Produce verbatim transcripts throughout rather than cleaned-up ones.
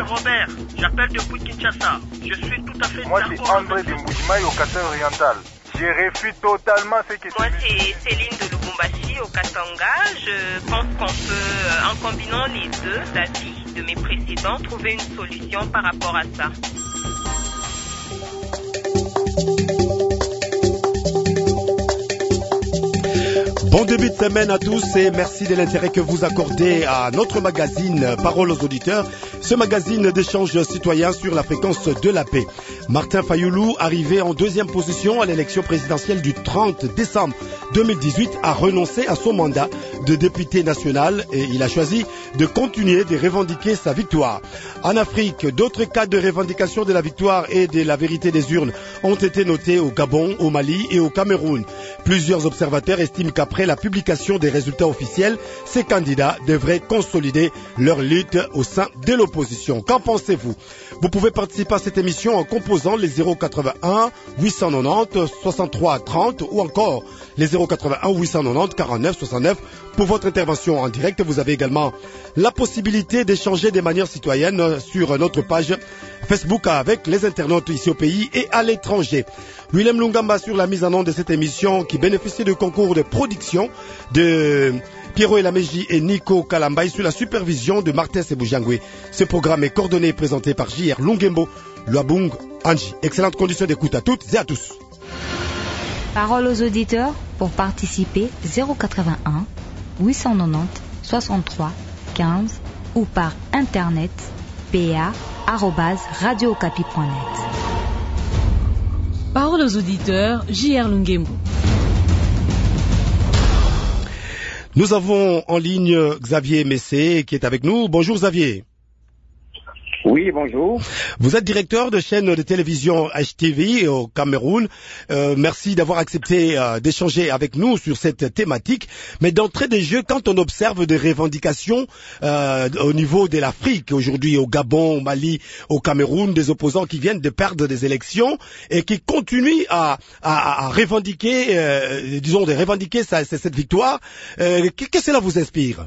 Robert, j'appelle depuis Kinshasa. Je suis tout à fait Moi, c'est André de Moujimaï au Katanga oriental. Je réfute totalement ce que Moi, c'est Céline de Lubumbashi au Katanga. Je pense qu'on peut, en combinant les deux avis de mes précédents, trouver une solution par rapport à ça. Bon début de semaine à tous et merci de l'intérêt que vous accordez à notre magazine Parole aux auditeurs, ce magazine d'échange citoyen sur la fréquence de la paix. Martin Fayoulou, arrivé en deuxième position à l'élection présidentielle du trente décembre deux mille dix-huit, a renoncé à son mandat de député national et il a choisi de continuer de revendiquer sa victoire. En Afrique, d'autres cas de revendication de la victoire et de la vérité des urnes ont été notés au Gabon, au Mali et au Cameroun. Plusieurs observateurs estiment qu'après la publication des résultats officiels, ces candidats devraient consolider leur lutte au sein de l'opposition. Qu'en pensez-vous? Vous pouvez participer à cette émission en composant les zéro quatre-vingt-un huit cent quatre-vingt-dix soixante-trois trente ou encore les zéro quatre-vingt-un huit cent quatre-vingt-dix quarante-neuf soixante-neuf. Pour votre intervention en direct, vous avez également la possibilité d'échanger de manière citoyenne sur notre page Facebook avec les internautes ici au pays et à l'étranger. Willem Lungamba sur la mise en onde de cette émission qui bénéficie du concours de production de Pierrot Elameji et Nico Kalambay sur la supervision de Martin Sebujangwe. Ce programme est coordonné et présenté par J R Lungembo, Luabung Anji. Excellente condition d'écoute à toutes et à tous. Parole aux auditeurs pour participer zéro quatre-vingt-un huit cent quatre-vingt-dix soixante-trois quinze ou par internet p a arobase radio okapi point net. Parole aux auditeurs, J R Lungembo. Nous avons en ligne Xavier Messé qui est avec nous. Bonjour Xavier. Oui, bonjour. Vous êtes directeur de chaîne de télévision H T V au Cameroun. Euh, merci d'avoir accepté euh, d'échanger avec nous sur cette thématique. Mais d'entrée des jeux, quand on observe des revendications euh, au niveau de l'Afrique, aujourd'hui au Gabon, au Mali, au Cameroun, des opposants qui viennent de perdre des élections et qui continuent à, à, à revendiquer, euh, disons, de revendiquer sa, cette victoire, euh, qu'est-ce que cela vous inspire?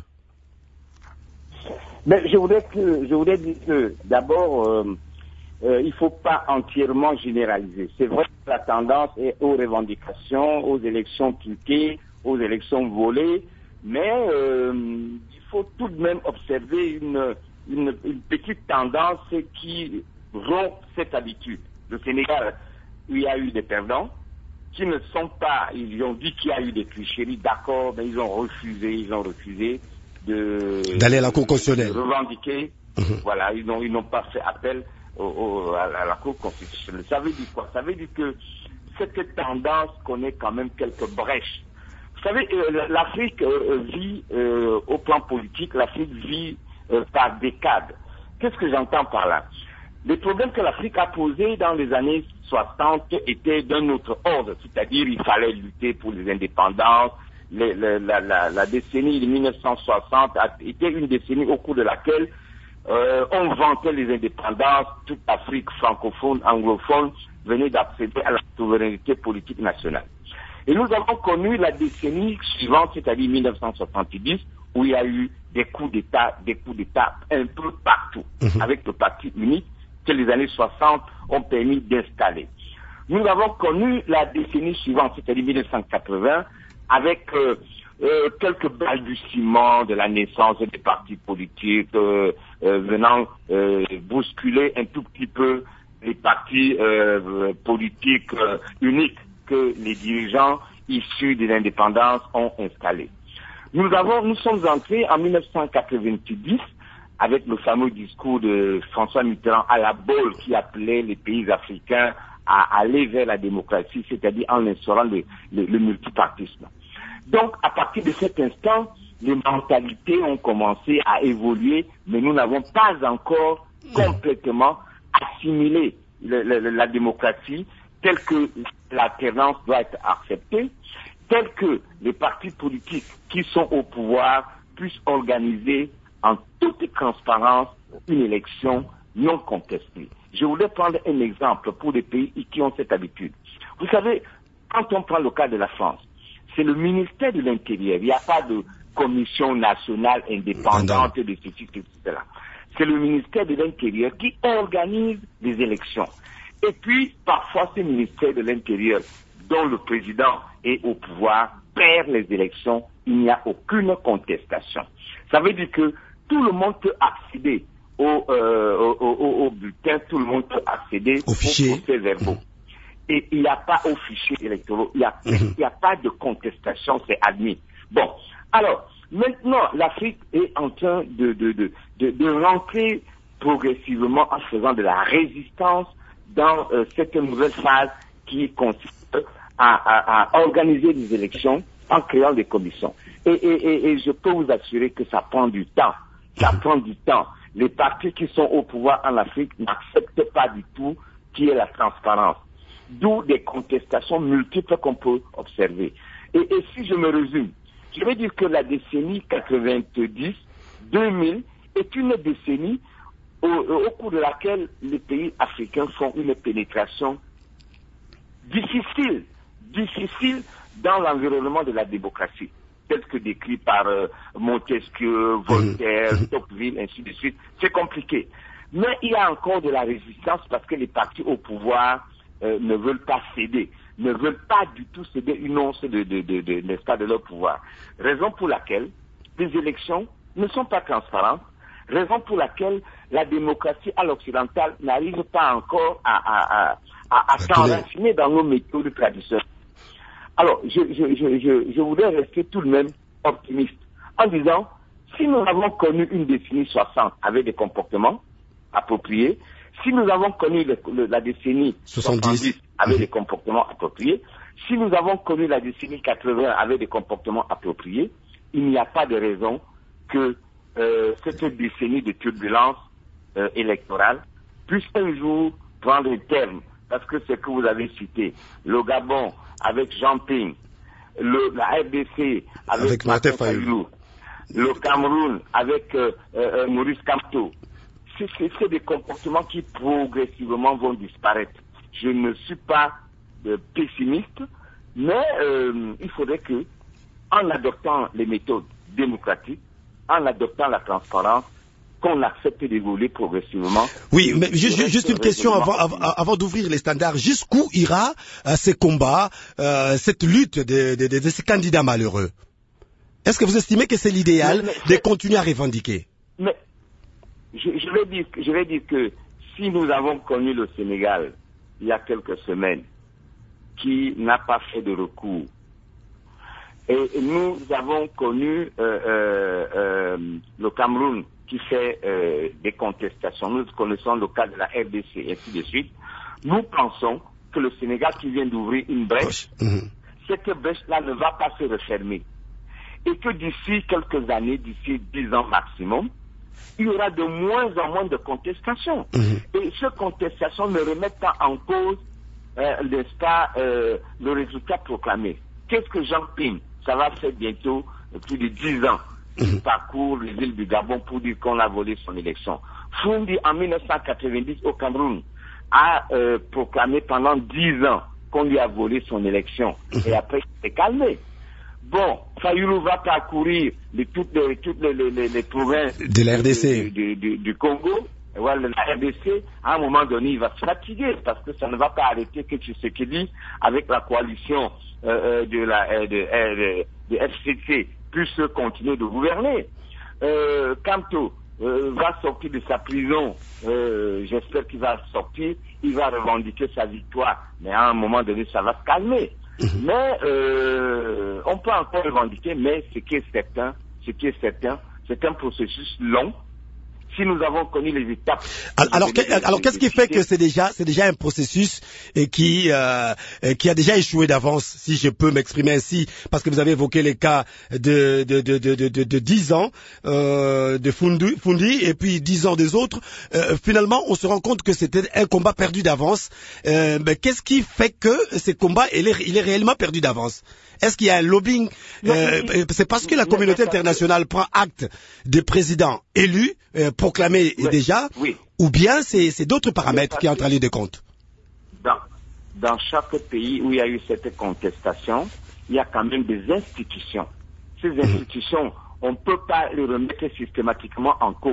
Ben, je voudrais que, je voudrais dire que, d'abord, euh, euh, il faut pas entièrement généraliser. C'est vrai que la tendance est aux revendications, aux élections truquées, aux élections volées, mais euh, il faut tout de même observer une, une, une petite tendance qui rompt cette habitude. Le Sénégal, où il y a eu des perdants, qui ne sont pas, ils ont dit qu'il y a eu des tricheries, d'accord, mais ils ont refusé, ils ont refusé. D'aller à la Cour constitutionnelle. De revendiquer, mmh. Voilà, ils n'ont, ils n'ont pas fait appel au, au, à, la, à la Cour constitutionnelle. Ça veut dire quoi? Ça veut dire que cette tendance connaît quand même quelques brèches. Vous savez, euh, l'Afrique euh, vit, euh, au plan politique, l'Afrique vit euh, par décades. Qu'est-ce que j'entends par là? Les problèmes que l'Afrique a posés dans les années soixante étaient d'un autre ordre, c'est-à-dire il fallait lutter pour les indépendances. Les, les, la, la, la décennie de mille neuf cent soixante a été une décennie au cours de laquelle euh, on vantait les indépendances. Toute l'Afrique francophone, anglophone venait d'accéder à la souveraineté politique nationale. Et nous avons connu la décennie suivante, c'est-à-dire mille neuf cent soixante-dix, où il y a eu des coups d'État, des coups d'État un peu partout, mmh. avec le parti unique que les années soixante ont permis d'installer. Nous avons connu la décennie suivante, c'est-à-dire mille neuf cent quatre-vingts, avec euh, euh, quelques balbutiements de la naissance des partis politiques euh, euh, venant euh, bousculer un tout petit peu les partis euh, politiques euh, uniques que les dirigeants issus de l'indépendance ont installés. Nous avons, nous sommes entrés en mille neuf cent quatre-vingt-dix avec le fameux discours de François Mitterrand à la Baule qui appelait les pays africains à aller vers la démocratie, c'est-à-dire en instaurant le, le, le multipartisme. Donc, à partir de cet instant, les mentalités ont commencé à évoluer, mais nous n'avons pas encore complètement assimilé le, le, la démocratie telle que l'alternance doit être acceptée, telle que les partis politiques qui sont au pouvoir puissent organiser en toute transparence une élection non contestée. Je voudrais prendre un exemple pour des pays qui ont cette habitude. Vous savez, quand on prend le cas de la France, c'est le ministère de l'Intérieur. Il n'y a pas de commission nationale indépendante de ceci, de cela. c'est le ministère de l'Intérieur qui organise les élections. Et puis, parfois, ce ministère de l'Intérieur, dont le président est au pouvoir, perd les élections, il n'y a aucune contestation. Ça veut dire que tout le monde peut accéder au, euh, au, au, au bulletin, tout le monde peut accéder au fichier. Aux procès-verbaux. Mmh. Et il n'y a pas au fichier électoral, il n'y a, mmh. a pas de contestation, c'est admis. Bon, alors, maintenant, l'Afrique est en train de, de, de, de, de rentrer progressivement en faisant de la résistance dans euh, cette nouvelle phase qui consiste à, à, à organiser des élections en créant des commissions. Et, et, et, et je peux vous assurer que ça prend du temps. Ça prend du temps. Les partis qui sont au pouvoir en Afrique n'acceptent pas du tout qu'il y ait la transparence. D'où des contestations multiples qu'on peut observer. Et, et si je me résume, je vais dire que la décennie quatre-vingt-dix deux mille est une décennie au, au cours de laquelle les pays africains font une pénétration difficile, difficile dans l'environnement de la démocratie, tel que décrit par euh, Montesquieu, Voltaire, mmh. Tocqueville, ainsi de suite. C'est compliqué. Mais il y a encore de la résistance parce que les partis au pouvoir euh, ne veulent pas céder, ne veulent pas du tout céder une once de, de, de, de, n'est-ce pas, de leur pouvoir. Raison pour laquelle les élections ne sont pas transparentes, raison pour laquelle la démocratie à l'occidental n'arrive pas encore à, à, à, à, à s'enraciner dans nos méthodes traditionnelles. Alors, je, je, je, je, je voudrais rester tout de même optimiste en disant, si nous avons connu une décennie soixante avec des comportements appropriés, si nous avons connu le, le, la décennie soixante-dix avec mmh. des comportements appropriés, si nous avons connu la décennie quatre-vingts avec des comportements appropriés, il n'y a pas de raison que euh, cette décennie de turbulence euh, électorale puisse un jour prendre un terme. Parce que ce que vous avez cité, le Gabon avec Jean Ping, le, la R D C avec, avec Martin Fayulu, le Cameroun avec euh, euh, Maurice Kamto, c'est, c'est, c'est des comportements qui progressivement vont disparaître. Je ne suis pas euh, pessimiste, mais euh, il faudrait que, en adoptant les méthodes démocratiques, en adoptant la transparence, qu'on accepte d'évoluer progressivement. Oui, mais juste, juste une question avant, avant, avant d'ouvrir les standards. Jusqu'où ira euh, ces combats, euh, cette lutte de, de, de, de ces candidats malheureux? Est-ce que vous estimez que c'est l'idéal mais, mais, de continuer à revendiquer? Mais je, je, vais dire, je vais dire que si nous avons connu le Sénégal il y a quelques semaines, qui n'a pas fait de recours, et nous avons connu euh, euh, euh, le Cameroun qui fait euh, des contestations. Nous connaissons le cas de la R D C et ainsi de suite. Nous pensons que le Sénégal qui vient d'ouvrir une brèche, mmh. cette brèche-là ne va pas se refermer. Et que d'ici quelques années, d'ici dix ans maximum, il y aura de moins en moins de contestations. Mmh. Et ces contestations ne remettent pas en cause, euh, n'est-ce pas, euh, le résultat proclamé. Qu'est-ce que Jean Ping, ça va faire bientôt plus de dix ans, il parcourt les villes du Gabon pour dire qu'on a volé son élection. Foundi, en mille neuf cent quatre-vingt-dix au Cameroun, a euh, proclamé pendant dix ans qu'on lui a volé son élection. Et après, il s'est calmé. Bon, Fayulu va parcourir les, toutes, les, toutes les, les, les, les provinces de la R D C. Du, du, du Congo. Et voilà, la R D C, à un moment donné, il va se fatiguer parce que ça ne va pas arrêter que Tshisekedi, avec la coalition euh, de la euh, de, euh, de, de F C C, puisse continuer de gouverner. Euh, Kamto euh, va sortir de sa prison, euh, j'espère qu'il va sortir, il va revendiquer sa victoire, mais à un moment donné, ça va se calmer. Mais euh, on peut encore revendiquer, mais ce qui est certain, ce qui est certain, c'est un processus long. Si nous avons connu les étapes. Alors, que, alors qu'est-ce qui fait que c'est déjà, c'est déjà un processus et qui, euh, qui a déjà échoué d'avance, si je peux m'exprimer ainsi, parce que vous avez évoqué les cas de de de de de, de dix ans euh, de Fundi, Fundi et puis dix ans des autres. Euh, finalement, on se rend compte que c'était un combat perdu d'avance. Euh, mais qu'est-ce qui fait que ce combat il est, il est réellement perdu d'avance? Est-ce qu'il y a un lobbying? euh, C'est parce que la communauté internationale prend acte des présidents élus, euh, proclamés oui, déjà, oui. Ou bien c'est, c'est d'autres paramètres qui entrent en ligne de compte? Dans, dans chaque pays où il y a eu cette contestation, il y a quand même des institutions. Ces institutions, mmh. on ne peut pas les remettre systématiquement en cause.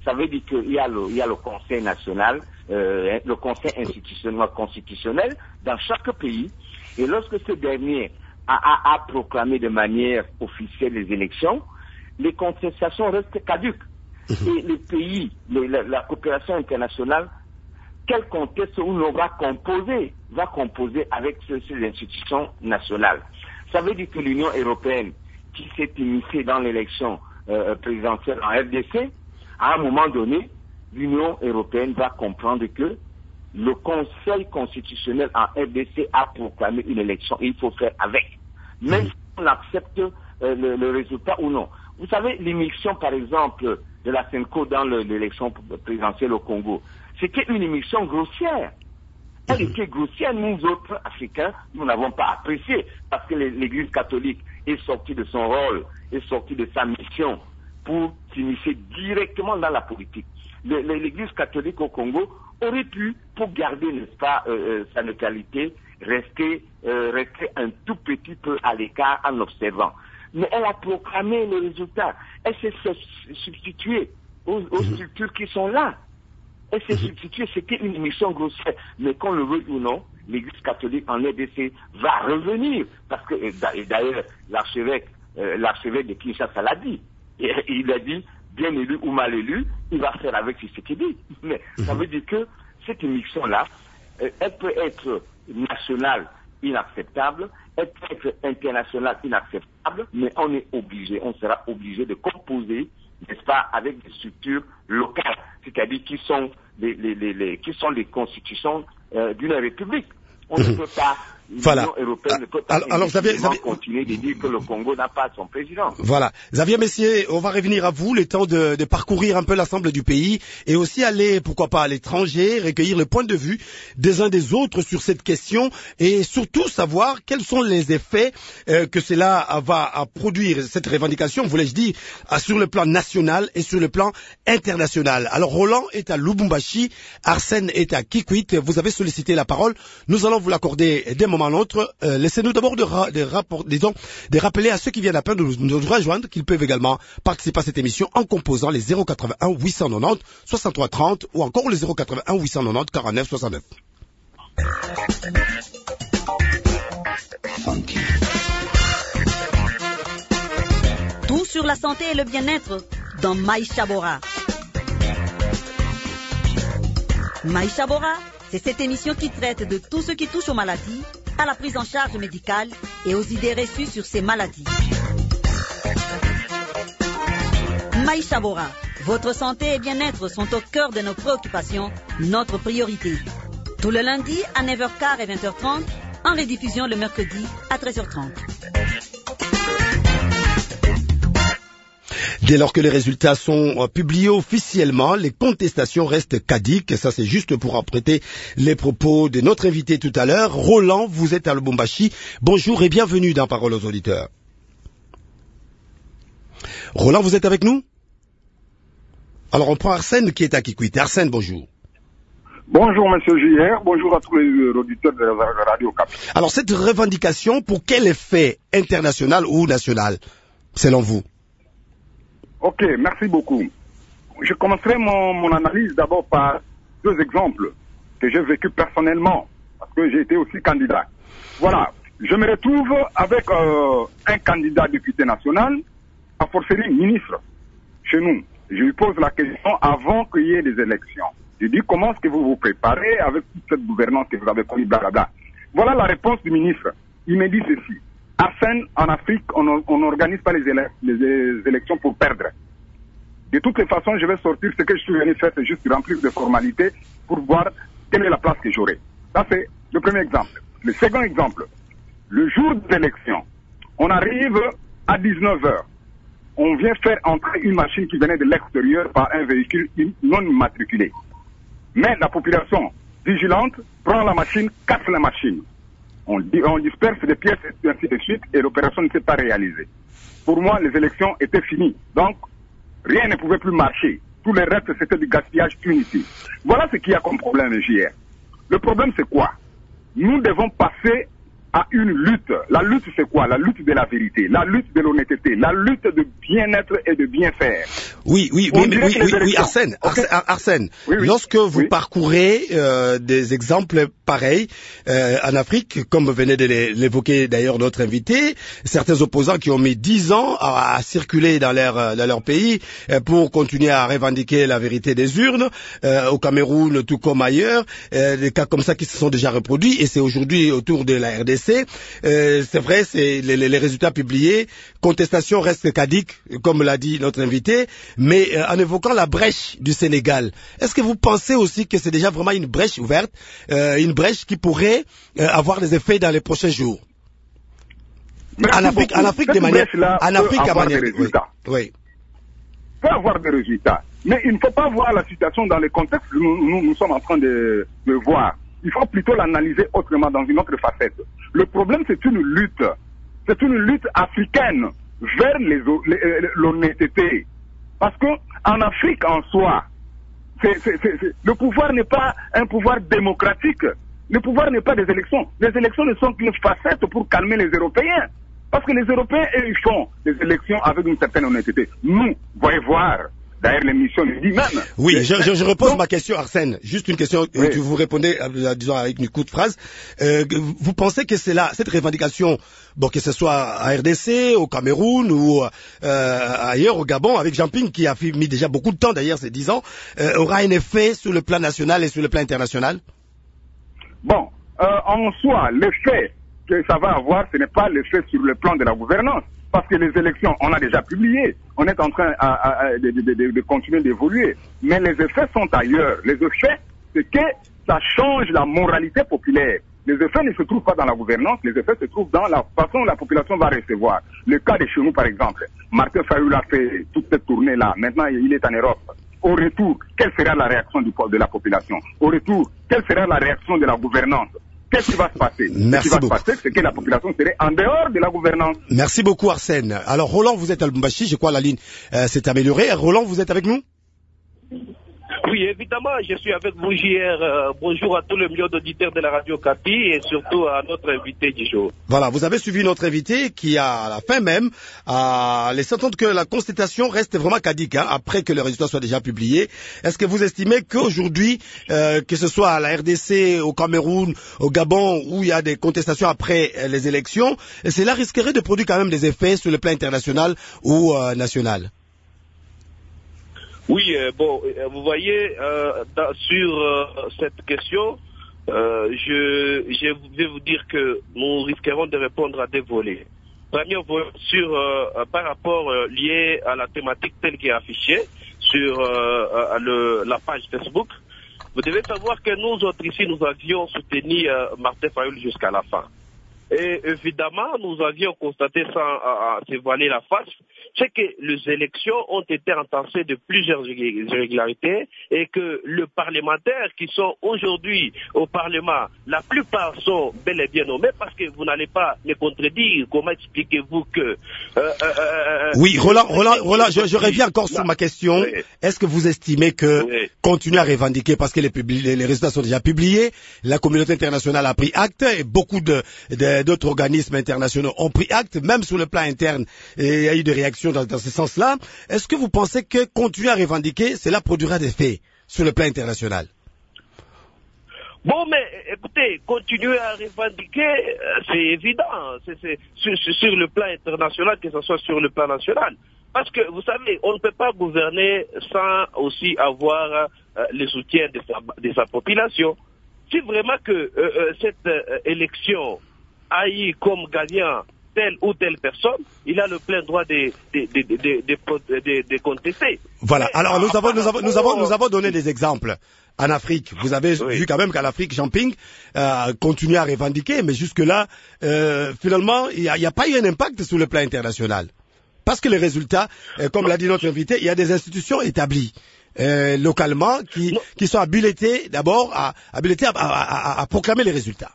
Ça veut dire qu'il y a le, il y a le Conseil national, euh, le Conseil institutionnel constitutionnel dans chaque pays. Et lorsque ce dernier a, a, a proclamé de manière officielle les élections, les contestations restent caduques. Et les pays, les, la, la coopération internationale, quel contexte où l'on va composer, va composer avec ce, ces institutions nationales. Ça veut dire que l'Union européenne, qui s'est initiée dans l'élection euh, présidentielle en R D C, à un moment donné, l'Union européenne va comprendre que le Conseil constitutionnel en R D C a proclamé une élection et il faut faire avec. Même si on accepte euh, le, le résultat ou non. Vous savez, l'émission, par exemple, de la Senko dans l'élection présidentielle au Congo, c'était une émission grossière. Elle était grossière. Nous autres, Africains, nous n'avons pas apprécié parce que l'Église catholique est sortie de son rôle, est sortie de sa mission pour s'initier directement dans la politique. L'Église catholique au Congo aurait pu, pour garder, n'est-ce pas, euh, sa neutralité, rester, euh, rester un tout petit peu à l'écart en observant. Mais elle a proclamé le résultat. Elle s'est substituée aux, aux structures qui sont là. Elle s'est substituée, c'était une mission grossière. Mais qu'on le veuille ou non, l'Église catholique en R D C va revenir. Parce que, et d'ailleurs, l'archevêque, euh, l'archevêque de Kinshasa l'a dit. Et, il a dit, bien élu ou mal élu, il va faire avec ce qu'il dit. Mais ça veut dire que cette mission-là, euh, elle peut être nationale, inacceptable, elle peut être internationale, inacceptable, mais on est obligé, on sera obligé de composer, n'est-ce pas, avec des structures locales, c'est-à-dire qui sont les, les, les, les qui sont les constitutions euh, d'une république. On ne peut pas, voilà. L'Union européenne ne peut pas alors, alors Xavier, Xavier... continuer de dire que le Congo n'a pas son président. Voilà. Xavier Messier, on va revenir à vous, le temps de, de parcourir un peu l'ensemble du pays et aussi aller, pourquoi pas, à l'étranger, recueillir le point de vue des uns des autres sur cette question et surtout savoir quels sont les effets euh, que cela va à produire, cette revendication, voulais-je dire, à, sur le plan national et sur le plan international. Alors Roland est à Lubumbashi, Arsène est à Kikwit, vous avez sollicité la parole, nous allons vous l'accorder d'un moment à l'autre. Euh, laissez-nous d'abord de, ra de, rapport, disons, de rappeler à ceux qui viennent à peine de nous, nous rejoindre qu'ils peuvent également participer à cette émission en composant les zéro quatre-vingt-un huit cent quatre-vingt-dix soixante-trois trente ou encore les zéro quatre-vingt-un huit cent quatre-vingt-dix quarante-neuf soixante-neuf. Tout sur la santé et le bien-être dans Maïcha Bora. Maïcha Bora, c'est cette émission qui traite de tout ce qui touche aux maladies, à la prise en charge médicale et aux idées reçues sur ces maladies. Maïcha Bora, votre santé et bien-être sont au cœur de nos préoccupations, notre priorité. Tout le lundi à neuf heures quinze et vingt heures trente, en rediffusion le mercredi à treize heures trente. Dès lors que les résultats sont publiés officiellement, les contestations restent cadiques. Ça, c'est juste pour apprêter les propos de notre invité tout à l'heure. Roland, vous êtes à Lubumbashi. Bonjour et bienvenue dans Parole aux auditeurs. Roland, vous êtes avec nous? Alors, on prend Arsène qui est à Kikwit. Arsène, bonjour. Bonjour, monsieur J R. Bonjour à tous les auditeurs de la Radio Cap. Alors, cette revendication, pour quel effet international ou national, selon vous? Ok, merci beaucoup. Je commencerai mon, mon analyse d'abord par deux exemples que j'ai vécu personnellement, parce que j'ai été aussi candidat. Voilà, je me retrouve avec euh, un candidat député national, a fortiori ministre, chez nous. Je lui pose la question avant qu'il y ait des élections. Je dis, comment est-ce que vous vous préparez avec toute cette gouvernance que vous avez connue, blablabla. Voilà la réponse du ministre. Il me dit ceci. Arsène, en Afrique, on n'organise pas les, élec les élections pour perdre. De toutes les façons, je vais sortir. Ce que je suis venu faire, c'est juste remplir de formalités pour voir quelle est la place que j'aurai. Ça, c'est le premier exemple. Le second exemple, le jour de l'élection, on arrive à dix-neuf heures. On vient faire entrer une machine qui venait de l'extérieur par un véhicule non immatriculé. Mais la population vigilante prend la machine, casse la machine. On, on disperse des pièces et ainsi de suite et l'opération ne s'est pas réalisée. Pour moi, les élections étaient finies. Donc, rien ne pouvait plus marcher. Tout le reste, c'était du gaspillage punitif. Voilà ce qu'il y a comme problème, J R. Le problème, c'est quoi? Nous devons passer à une lutte. La lutte, c'est quoi? La lutte de la vérité, la lutte de l'honnêteté, la lutte de bien-être et de bien faire. Oui, oui, oui, oui, oui, oui, oui, Arsène, okay. Arsène, Arsène. Oui, oui. Lorsque vous oui. parcourez euh, des exemples pareils euh, en Afrique, comme venait de l'évoquer d'ailleurs notre invité, certains opposants qui ont mis dix ans à, à circuler dans leur dans leur pays euh, pour continuer à revendiquer la vérité des urnes, euh, au Cameroun tout comme ailleurs, euh, des cas comme ça qui se sont déjà reproduits, et c'est aujourd'hui autour de la R D C. Euh, c'est vrai, c'est les, les résultats publiés, contestation reste caduque, comme l'a dit notre invité. Mais euh, en évoquant la brèche du Sénégal, est-ce que vous pensez aussi que c'est déjà vraiment une brèche ouverte, euh, une brèche qui pourrait euh, avoir des effets dans les prochains jours? En Afrique, en Afrique, de manière, en Afrique, à manière, des résultats. Oui. oui. Peut avoir des résultats, mais il ne faut pas voir la situation dans le contexte que nous, nous, nous sommes en train de, de voir. Il faut plutôt l'analyser autrement, dans une autre facette. Le problème, c'est une lutte, c'est une lutte africaine vers l'honnêteté. Parce que en Afrique en soi, c'est, c'est, c'est, c'est, le pouvoir n'est pas un pouvoir démocratique. Le pouvoir n'est pas des élections. Les élections ne sont qu'une facette pour calmer les Européens. Parce que les Européens, eux, ils font des élections avec une certaine honnêteté. Nous, voyez voir, d'ailleurs l'émission le dit même. Oui, je, je, je repose Donc, ma question, Arsène. Juste une question, oui. que vous répondez, disons, avec une courte phrase. Euh, vous pensez que c'est là, cette revendication, bon, que ce soit à R D C, au Cameroun ou euh, ailleurs, au Gabon, avec Jean Ping, qui a mis déjà beaucoup de temps, d'ailleurs, ces dix ans, euh, aura un effet sur le plan national et sur le plan international? Bon, euh, en soi, l'effet que ça va avoir, ce n'est pas l'effet sur le plan de la gouvernance. Parce que les élections, on a déjà publié. On est en train à, à, à, de, de, de, de continuer d'évoluer. Mais les effets sont ailleurs. Les effets, c'est que ça change la moralité populaire. Les effets ne se trouvent pas dans la gouvernance, les effets se trouvent dans la façon dont la population va recevoir. Le cas de chez nous, par exemple, Martin Fayoul a fait toute cette tournée-là. Maintenant, il est en Europe. Au retour, quelle sera la réaction du, de la population? Au retour, quelle sera la réaction de la gouvernance? Qu'est-ce qui va se passer? Merci Ce qui va beaucoup. se passer, c'est que la population serait en dehors de la gouvernance. Merci beaucoup, Arsène. Alors, Roland, vous êtes à Lubumbashi, je crois la ligne euh, s'est améliorée. Roland, vous êtes avec nous? Oui, évidemment, je suis avec vous, J R. Euh, bonjour à tous les millions d'auditeurs de la radio Capi et surtout à notre invité du jour. Voilà, vous avez suivi notre invité qui, a, à la fin même, a laissé entendre que la constatation reste vraiment caduque, hein, après que le résultat soit déjà publié. Est-ce que vous estimez qu'aujourd'hui, euh, que ce soit à la R D C, au Cameroun, au Gabon, où il y a des contestations après euh, les élections, cela risquerait de produire quand même des effets sur le plan international ou euh, national? Oui, euh, bon, euh, vous voyez, euh, dans, sur euh, cette question, euh, je, je vais vous dire que nous risquerons de répondre à des volets. Premier volet sur, euh, par rapport euh, lié à la thématique telle qui est affichée sur euh, le, la page Facebook. Vous devez savoir que nous autres ici, nous avions soutenu euh, Martin Fayoul jusqu'à la fin. Et évidemment, nous avions constaté sans à, à se voiler la face, c'est que les élections ont été entassées de plusieurs irrégularités et que les parlementaires qui sont aujourd'hui au Parlement, la plupart sont bel et bien nommés parce que vous n'allez pas me contredire. Comment expliquez-vous que... Euh, euh, oui, Roland, Roland, Roland je, je reviens encore sur ma question. Oui. Est-ce que vous estimez que oui. continuer à revendiquer, parce que les, les, les résultats sont déjà publiés, la communauté internationale a pris acte et beaucoup de... de d'autres organismes internationaux ont pris acte, même sur le plan interne, et il y a eu des réactions dans, dans ce sens-là. Est-ce que vous pensez que continuer à revendiquer, cela produira des faits sur le plan international? Bon, mais écoutez, continuer à revendiquer, euh, c'est évident, c'est, c'est, sur, sur le plan international, que ce soit sur le plan national. Parce que, vous savez, on ne peut pas gouverner sans aussi avoir euh, le soutien de sa, de sa population. Si vraiment que euh, euh, cette euh, élection a eu comme gagnant telle ou telle personne, il a le plein droit de, de, de, de, de, de, de contester. Voilà. Alors, nous avons, nous avons, nous avons, nous avons donné des exemples. En Afrique, vous avez oui. vu quand même qu'en Afrique, Jean Ping euh, continue à revendiquer, mais jusque-là, euh, finalement, il n'y a, a pas eu un impact sur le plan international. Parce que les résultats, euh, comme l'a dit notre invité, il y a des institutions établies. Euh, localement, qui, qui sont habilités d'abord à, habilités à, à, à, à proclamer les résultats.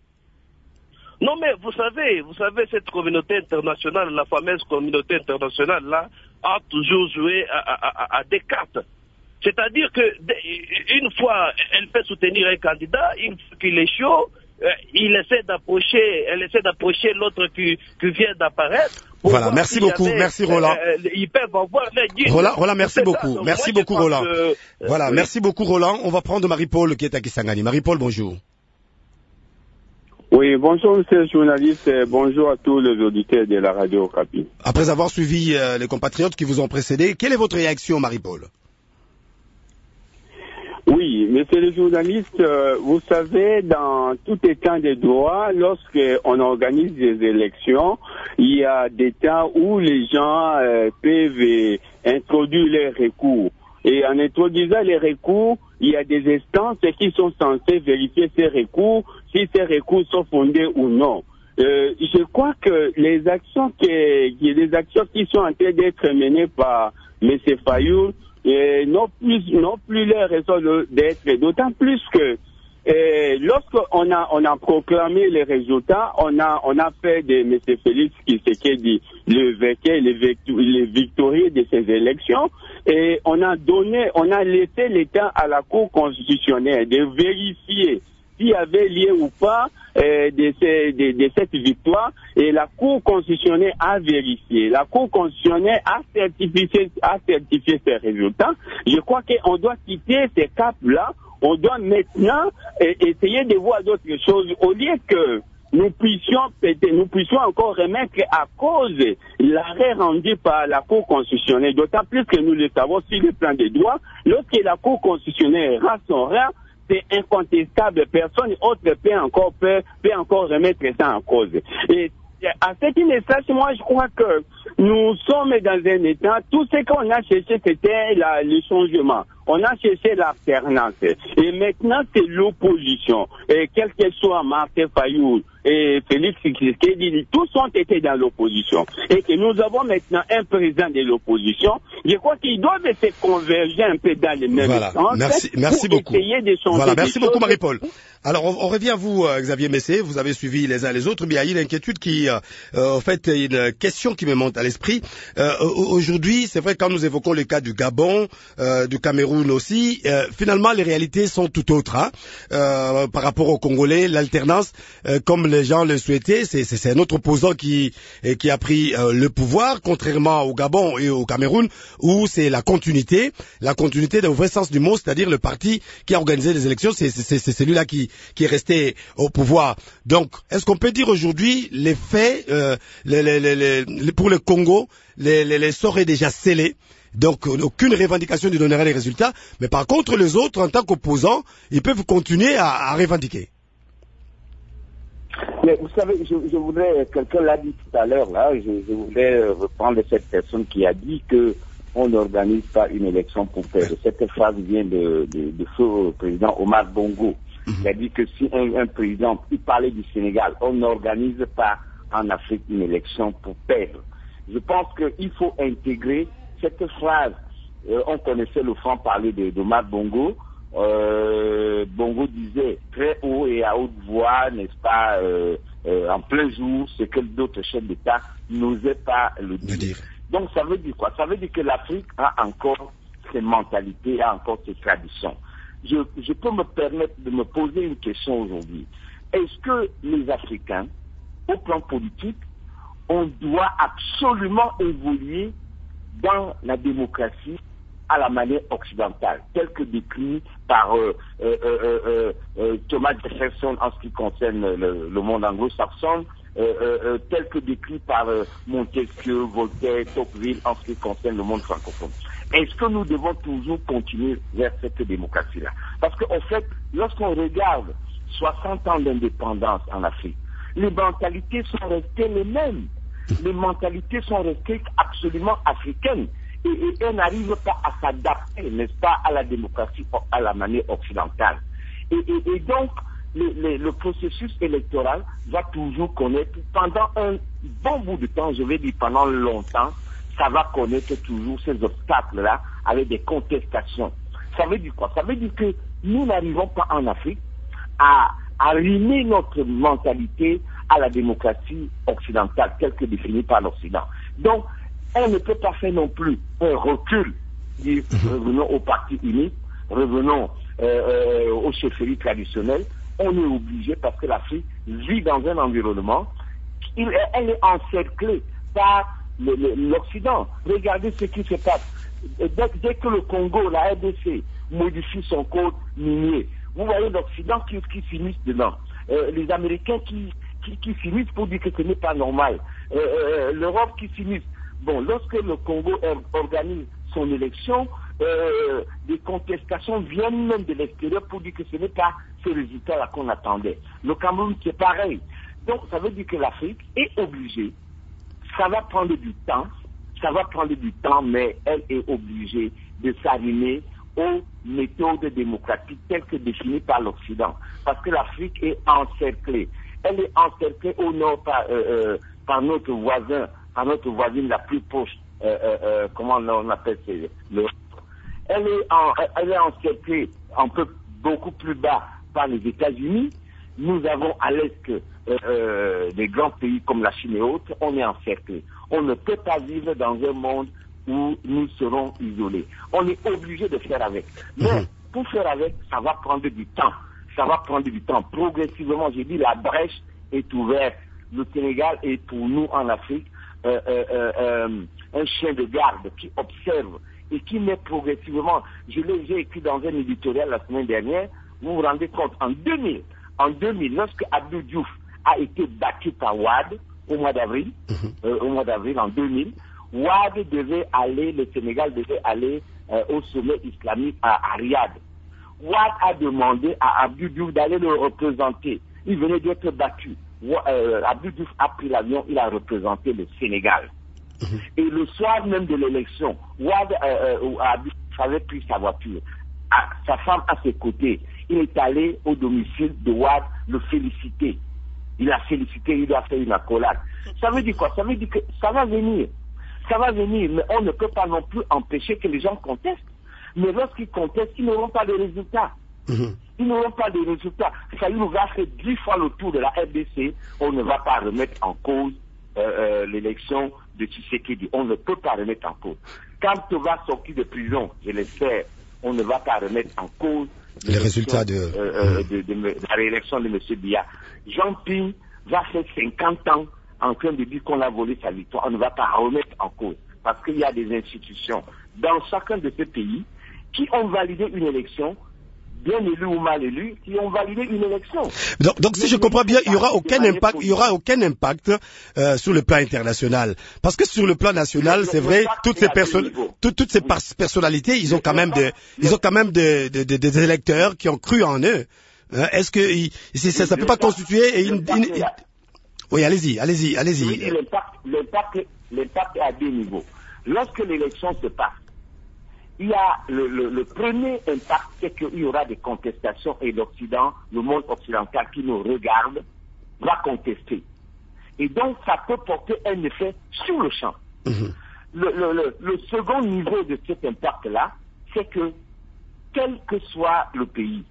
Non, mais vous savez, vous savez, cette communauté internationale, la fameuse communauté internationale, là, a toujours joué à, à, à, à des cartes. C'est-à-dire que une fois, elle peut soutenir un candidat, une fois qu'il est chaud, euh, il essaie d'approcher, elle essaie d'approcher l'autre qui, qui vient d'apparaître. Voilà, merci si beaucoup, jamais, merci Roland. Euh, ils peuvent avoir les guides. Roland, Roland, merci beaucoup, ça, merci moi, beaucoup Roland. Que, euh, voilà, oui. merci beaucoup Roland. On va prendre Marie-Paul qui est à Kisangani. Marie-Paul, bonjour. Oui, bonjour monsieur le journaliste, et bonjour à tous les auditeurs de la radio Okapi. Après avoir suivi euh, les compatriotes qui vous ont précédé, quelle est votre réaction, Marie-Paul? Oui, monsieur le journaliste, euh, vous savez, dans tout état de droit, lorsqu'on organise des élections, il y a des temps où les gens euh, peuvent introduire leurs recours. Et en introduisant les recours, il y a des instances qui sont censées vérifier ces recours, si ces recours sont fondés ou non. Euh, je crois que les actions qui, les actions qui sont en train d'être menées par M. Fayoul, Et non plus, non plus leur raison d'être, d'autant plus que euh, lorsqu'on a, on a proclamé les résultats, on a, on a fait de M. Félix Tshisekedi le vainqueur, le victorieux de ces élections, et on a donné, on a laissé l'État à la Cour constitutionnelle de vérifier s'il y avait lien ou pas euh, de, ces, de, de cette victoire, et la Cour constitutionnelle a vérifié. La Cour constitutionnelle a certifié, a certifié ces résultats. Je crois qu'on doit quitter ces caps-là. On doit maintenant euh, essayer de voir d'autres choses au lieu que nous puissions, nous puissions encore remettre à cause l'arrêt rendu par la Cour constitutionnelle. D'autant plus que nous le savons sur le plan des droits, lorsque la Cour constitutionnelle rend son rang, c'est incontestable. Personne autre peut encore, peut, peut encore remettre ça en cause. Et à cet message, moi, je crois que nous sommes dans un état, tout ce qu'on a cherché, c'était la, le changement. On a cherché l'alternance. Et maintenant, c'est l'opposition. Et quel que soit Martin Fayoul et Félix Tshisekedi, tous ont été dans l'opposition. Et que nous avons maintenant un président de l'opposition. Je crois qu'ils doivent se converger un peu dans les mêmes voilà. sens. Merci, merci pour beaucoup. Essayer de changer voilà, merci beaucoup, choses. Marie-Paul. Alors, on, on revient à vous, euh, Xavier Messé. Vous avez suivi les uns les autres, mais il y a une inquiétude qui, euh, euh, en fait, une question qui me monte à l'esprit. Euh, aujourd'hui, c'est vrai, quand nous évoquons le cas du Gabon, euh, du Cameroun aussi, euh, finalement, les réalités sont tout autres. Hein. Euh, par rapport aux Congolais, l'alternance, euh, comme les gens le souhaitaient, c'est, c'est, c'est un autre opposant qui, qui a pris euh, le pouvoir, contrairement au Gabon et au Cameroun, où c'est la continuité, la continuité dans le vrai sens du mot, c'est-à-dire le parti qui a organisé les élections, c'est, c'est, c'est celui-là qui, qui est resté au pouvoir. Donc, est-ce qu'on peut dire aujourd'hui, les faits, euh, les, les, les, les, pour le Congo, les, les, les sorts est déjà scellés? Donc, aucune revendication ne donnera les résultats. Mais par contre, les autres, en tant qu'opposants, ils peuvent continuer à, à revendiquer. Mais vous savez, je, je voudrais, quelqu'un l'a dit tout à l'heure, là, je, je voudrais reprendre cette personne qui a dit que on n'organise pas une élection pour perdre. Cette phrase vient de, de, de ce président Omar Bongo. Mm-hmm. Il a dit que si un, un président, il parlait du Sénégal, on n'organise pas en Afrique une élection pour perdre. Je pense qu'il faut intégrer cette phrase. Euh, on connaissait le franc-parler de d'Omar Bongo. Euh, Bongo disait très haut et à haute voix, n'est-ce pas, euh, euh, en plein jour, ce que d'autres chefs d'État n'osaient pas le dire. dire. Donc ça veut dire quoi? Ça veut dire que l'Afrique a encore ses mentalités, a encore ses traditions. Je, je peux me permettre de me poser une question aujourd'hui. Est-ce que les Africains, au plan politique, on doit absolument évoluer dans la démocratie à la manière occidentale, telle que décrit par euh, euh, euh, euh, Thomas Jefferson en ce qui concerne le, le monde anglo-saxon, euh, euh, tel que décrit par euh, Montesquieu, Voltaire, Tocqueville en ce qui concerne le monde francophone. Est-ce que nous devons toujours continuer vers cette démocratie-là? Parce qu'en fait, lorsqu'on regarde soixante ans d'indépendance en Afrique, les mentalités sont restées les mêmes. Les mentalités sont restées absolument africaines. Et, et elles n'arrivent pas à s'adapter, n'est-ce pas, à la démocratie, à la manière occidentale. Et, et, et donc, le, le, le processus électoral va toujours connaître, pendant un bon bout de temps, je vais dire pendant longtemps, ça va connaître toujours ces obstacles-là avec des contestations. Ça veut dire quoi? Ça veut dire que nous n'arrivons pas en Afrique à arrimer notre mentalité à la démocratie occidentale telle que définie par l'Occident. Donc, on ne peut pas faire non plus un recul, dire revenons au parti unique, revenons euh, euh, aux chefferies traditionnelles, on est obligé parce que l'Afrique vit dans un environnement, il, elle est encerclée par le, le, l'Occident. Regardez ce qui se passe. Dès, dès que le Congo, la R D C, modifie son code minier, vous voyez l'Occident qui, qui s'immisce dedans. Euh, les Américains qui, qui, qui s'immiscent pour dire que ce n'est pas normal. Euh, euh, L'Europe qui s'immisce. Bon, lorsque le Congo organise son élection, euh, des contestations viennent même de l'extérieur pour dire que ce n'est pas ce résultat-là qu'on attendait. Le Cameroun, c'est pareil. Donc, ça veut dire que l'Afrique est obligée. Ça va prendre du temps. Ça va prendre du temps, mais elle est obligée de s'arrimer aux méthodes démocratiques telles que définies par l'Occident. Parce que l'Afrique est encerclée. Elle est encerclée au nord par, euh, euh, par notre voisin, par notre voisine la plus proche, euh, euh, comment on appelle ça, le... Elle est, en, elle est encerclée un peu beaucoup plus bas par les États-Unis. Nous avons à l'est euh, euh, des grands pays comme la Chine et autres, on est encerclé. On ne peut pas vivre dans un monde où nous serons isolés. On est obligé de faire avec. Mais mmh. pour faire avec, ça va prendre du temps. Ça va prendre du temps. Progressivement, j'ai dit, la brèche est ouverte. Le Sénégal est pour nous en Afrique euh, euh, euh, un chien de garde qui observe et qui met progressivement. Je l'ai j'ai écrit dans un éditorial la semaine dernière. Vous vous rendez compte, en deux mille, en deux mille, lorsque Abdou Diouf a été battu par Wade au mois d'avril, mmh. euh, au mois d'avril en deux mille, Wade devait aller, le Sénégal devait aller euh, au sommet islamique à, à Riyad. Wade a demandé à Abdou Diouf d'aller le représenter. Il venait d'être battu. Euh, Abdou Diouf a pris l'avion, il a représenté le Sénégal. Mmh. Et le soir même de l'élection, Wade euh, euh, Abdou Diouf avait pris sa voiture. À, sa femme à ses côtés. Il est allé au domicile de Wade le féliciter. Il a félicité, il a fait une accolade. Ça veut dire quoi? Ça veut dire que ça va venir. Ça va venir, mais on ne peut pas non plus empêcher que les gens contestent. Mais lorsqu'ils contestent, ils n'auront pas de résultats. Mmh. Ils n'auront pas de résultats. Ça nous va faire dix fois le tour de la R D C. On ne va pas remettre en cause euh, euh, l'élection de Tshisekedi. On ne peut pas remettre en cause. Quand on va sortir de prison, je l'espère, on ne va pas remettre en cause les résultats de... Euh, de, de, de, de la réélection de M. Biya. Jean Ping va faire cinquante ans en train de dire qu'on a volé sa victoire. On ne va pas remettre en cause. Parce qu'il y a des institutions dans chacun de ces pays qui ont validé une élection, bien élus ou mal élus, qui ont validé une élection. Donc, donc si je comprends bien, il y aura aucun impact, il y aura aucun impact euh, sur le plan international, parce que sur le plan national, c'est vrai, toutes ces personnes, toutes, toutes ces oui. personnalités, ils ont quand même des, ils ont quand même des, des, des, des électeurs qui ont cru en eux. Hein, est-ce que il, ça, ça peut pas constituer une, une, une... Oui, allez-y, allez-y, allez-y. Oui, l'impact, l'impact, l'impact est à deux niveaux. Lorsque l'élection se passe, il y a le, le, le premier impact, c'est qu'il y aura des contestations et l'Occident, le monde occidental qui nous regarde, va contester. Et donc, ça peut porter un effet sur le champ. Mmh. Le, le, le, le second niveau de cet impact-là, c'est que, quel que soit le pays,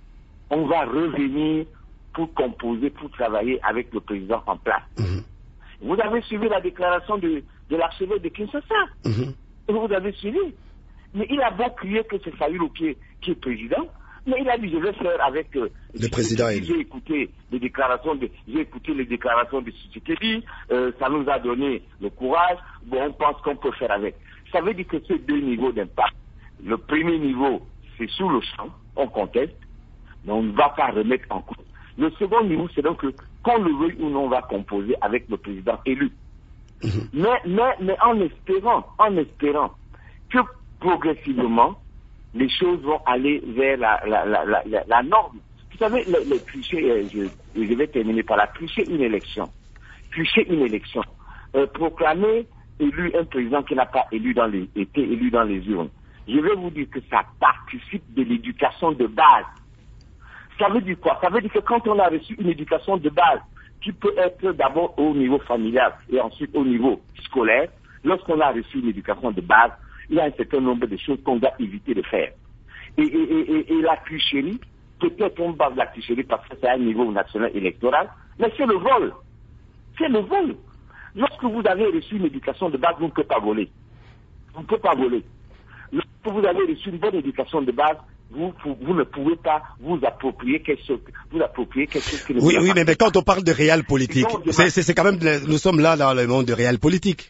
on va revenir pour composer, pour travailler avec le président en place. Mmh. Vous avez suivi la déclaration de, de l'archevêque de Kinshasa. Mmh. Vous avez suivi. Mais il a beau crier que c'est Fayulu qui est, qui est président, mais il a dit je vais faire avec euh, le président. J'ai écouté les déclarations de j'ai écouté les déclarations de Tshisekedi, euh, ça nous a donné le courage. Bon, on pense qu'on peut faire avec. Ça veut dire que ces deux niveaux d'impact, le premier niveau c'est sous le champ, on conteste, mais on ne va pas remettre en cause. Le second niveau, c'est donc que qu'on le veuille ou non, on va composer avec le président élu. Mmh. Mais mais mais en espérant, en espérant que progressivement, les choses vont aller vers la, la, la, la, la, la norme. Vous savez, le, le tricher, je, je vais terminer par la tricher une élection. Tricher une élection. Euh, proclamer élu un président qui n'a pas élu dans les, été élu dans les urnes. Je vais vous dire que ça participe de l'éducation de base. Ça veut dire quoi? Ça veut dire que quand on a reçu une éducation de base, qui peut être d'abord au niveau familial et ensuite au niveau scolaire, lorsqu'on a reçu une éducation de base, il y a un certain nombre de choses qu'on doit éviter de faire. Et, et, et, et la tricherie, peut-être on parle de la tricherie parce que c'est à un niveau national électoral, mais c'est le vol. C'est le vol. Lorsque vous avez reçu une éducation de base, vous ne pouvez pas voler. Vous ne pouvez pas voler. Lorsque vous avez reçu une bonne éducation de base, vous, vous, vous ne pouvez pas vous approprier quelque chose, vous approprier quelque chose qui ne Oui, vous oui, mais, appartient. mais quand on parle de réel politique, c'est, c'est, c'est quand même, nous sommes là dans le monde de réel politique.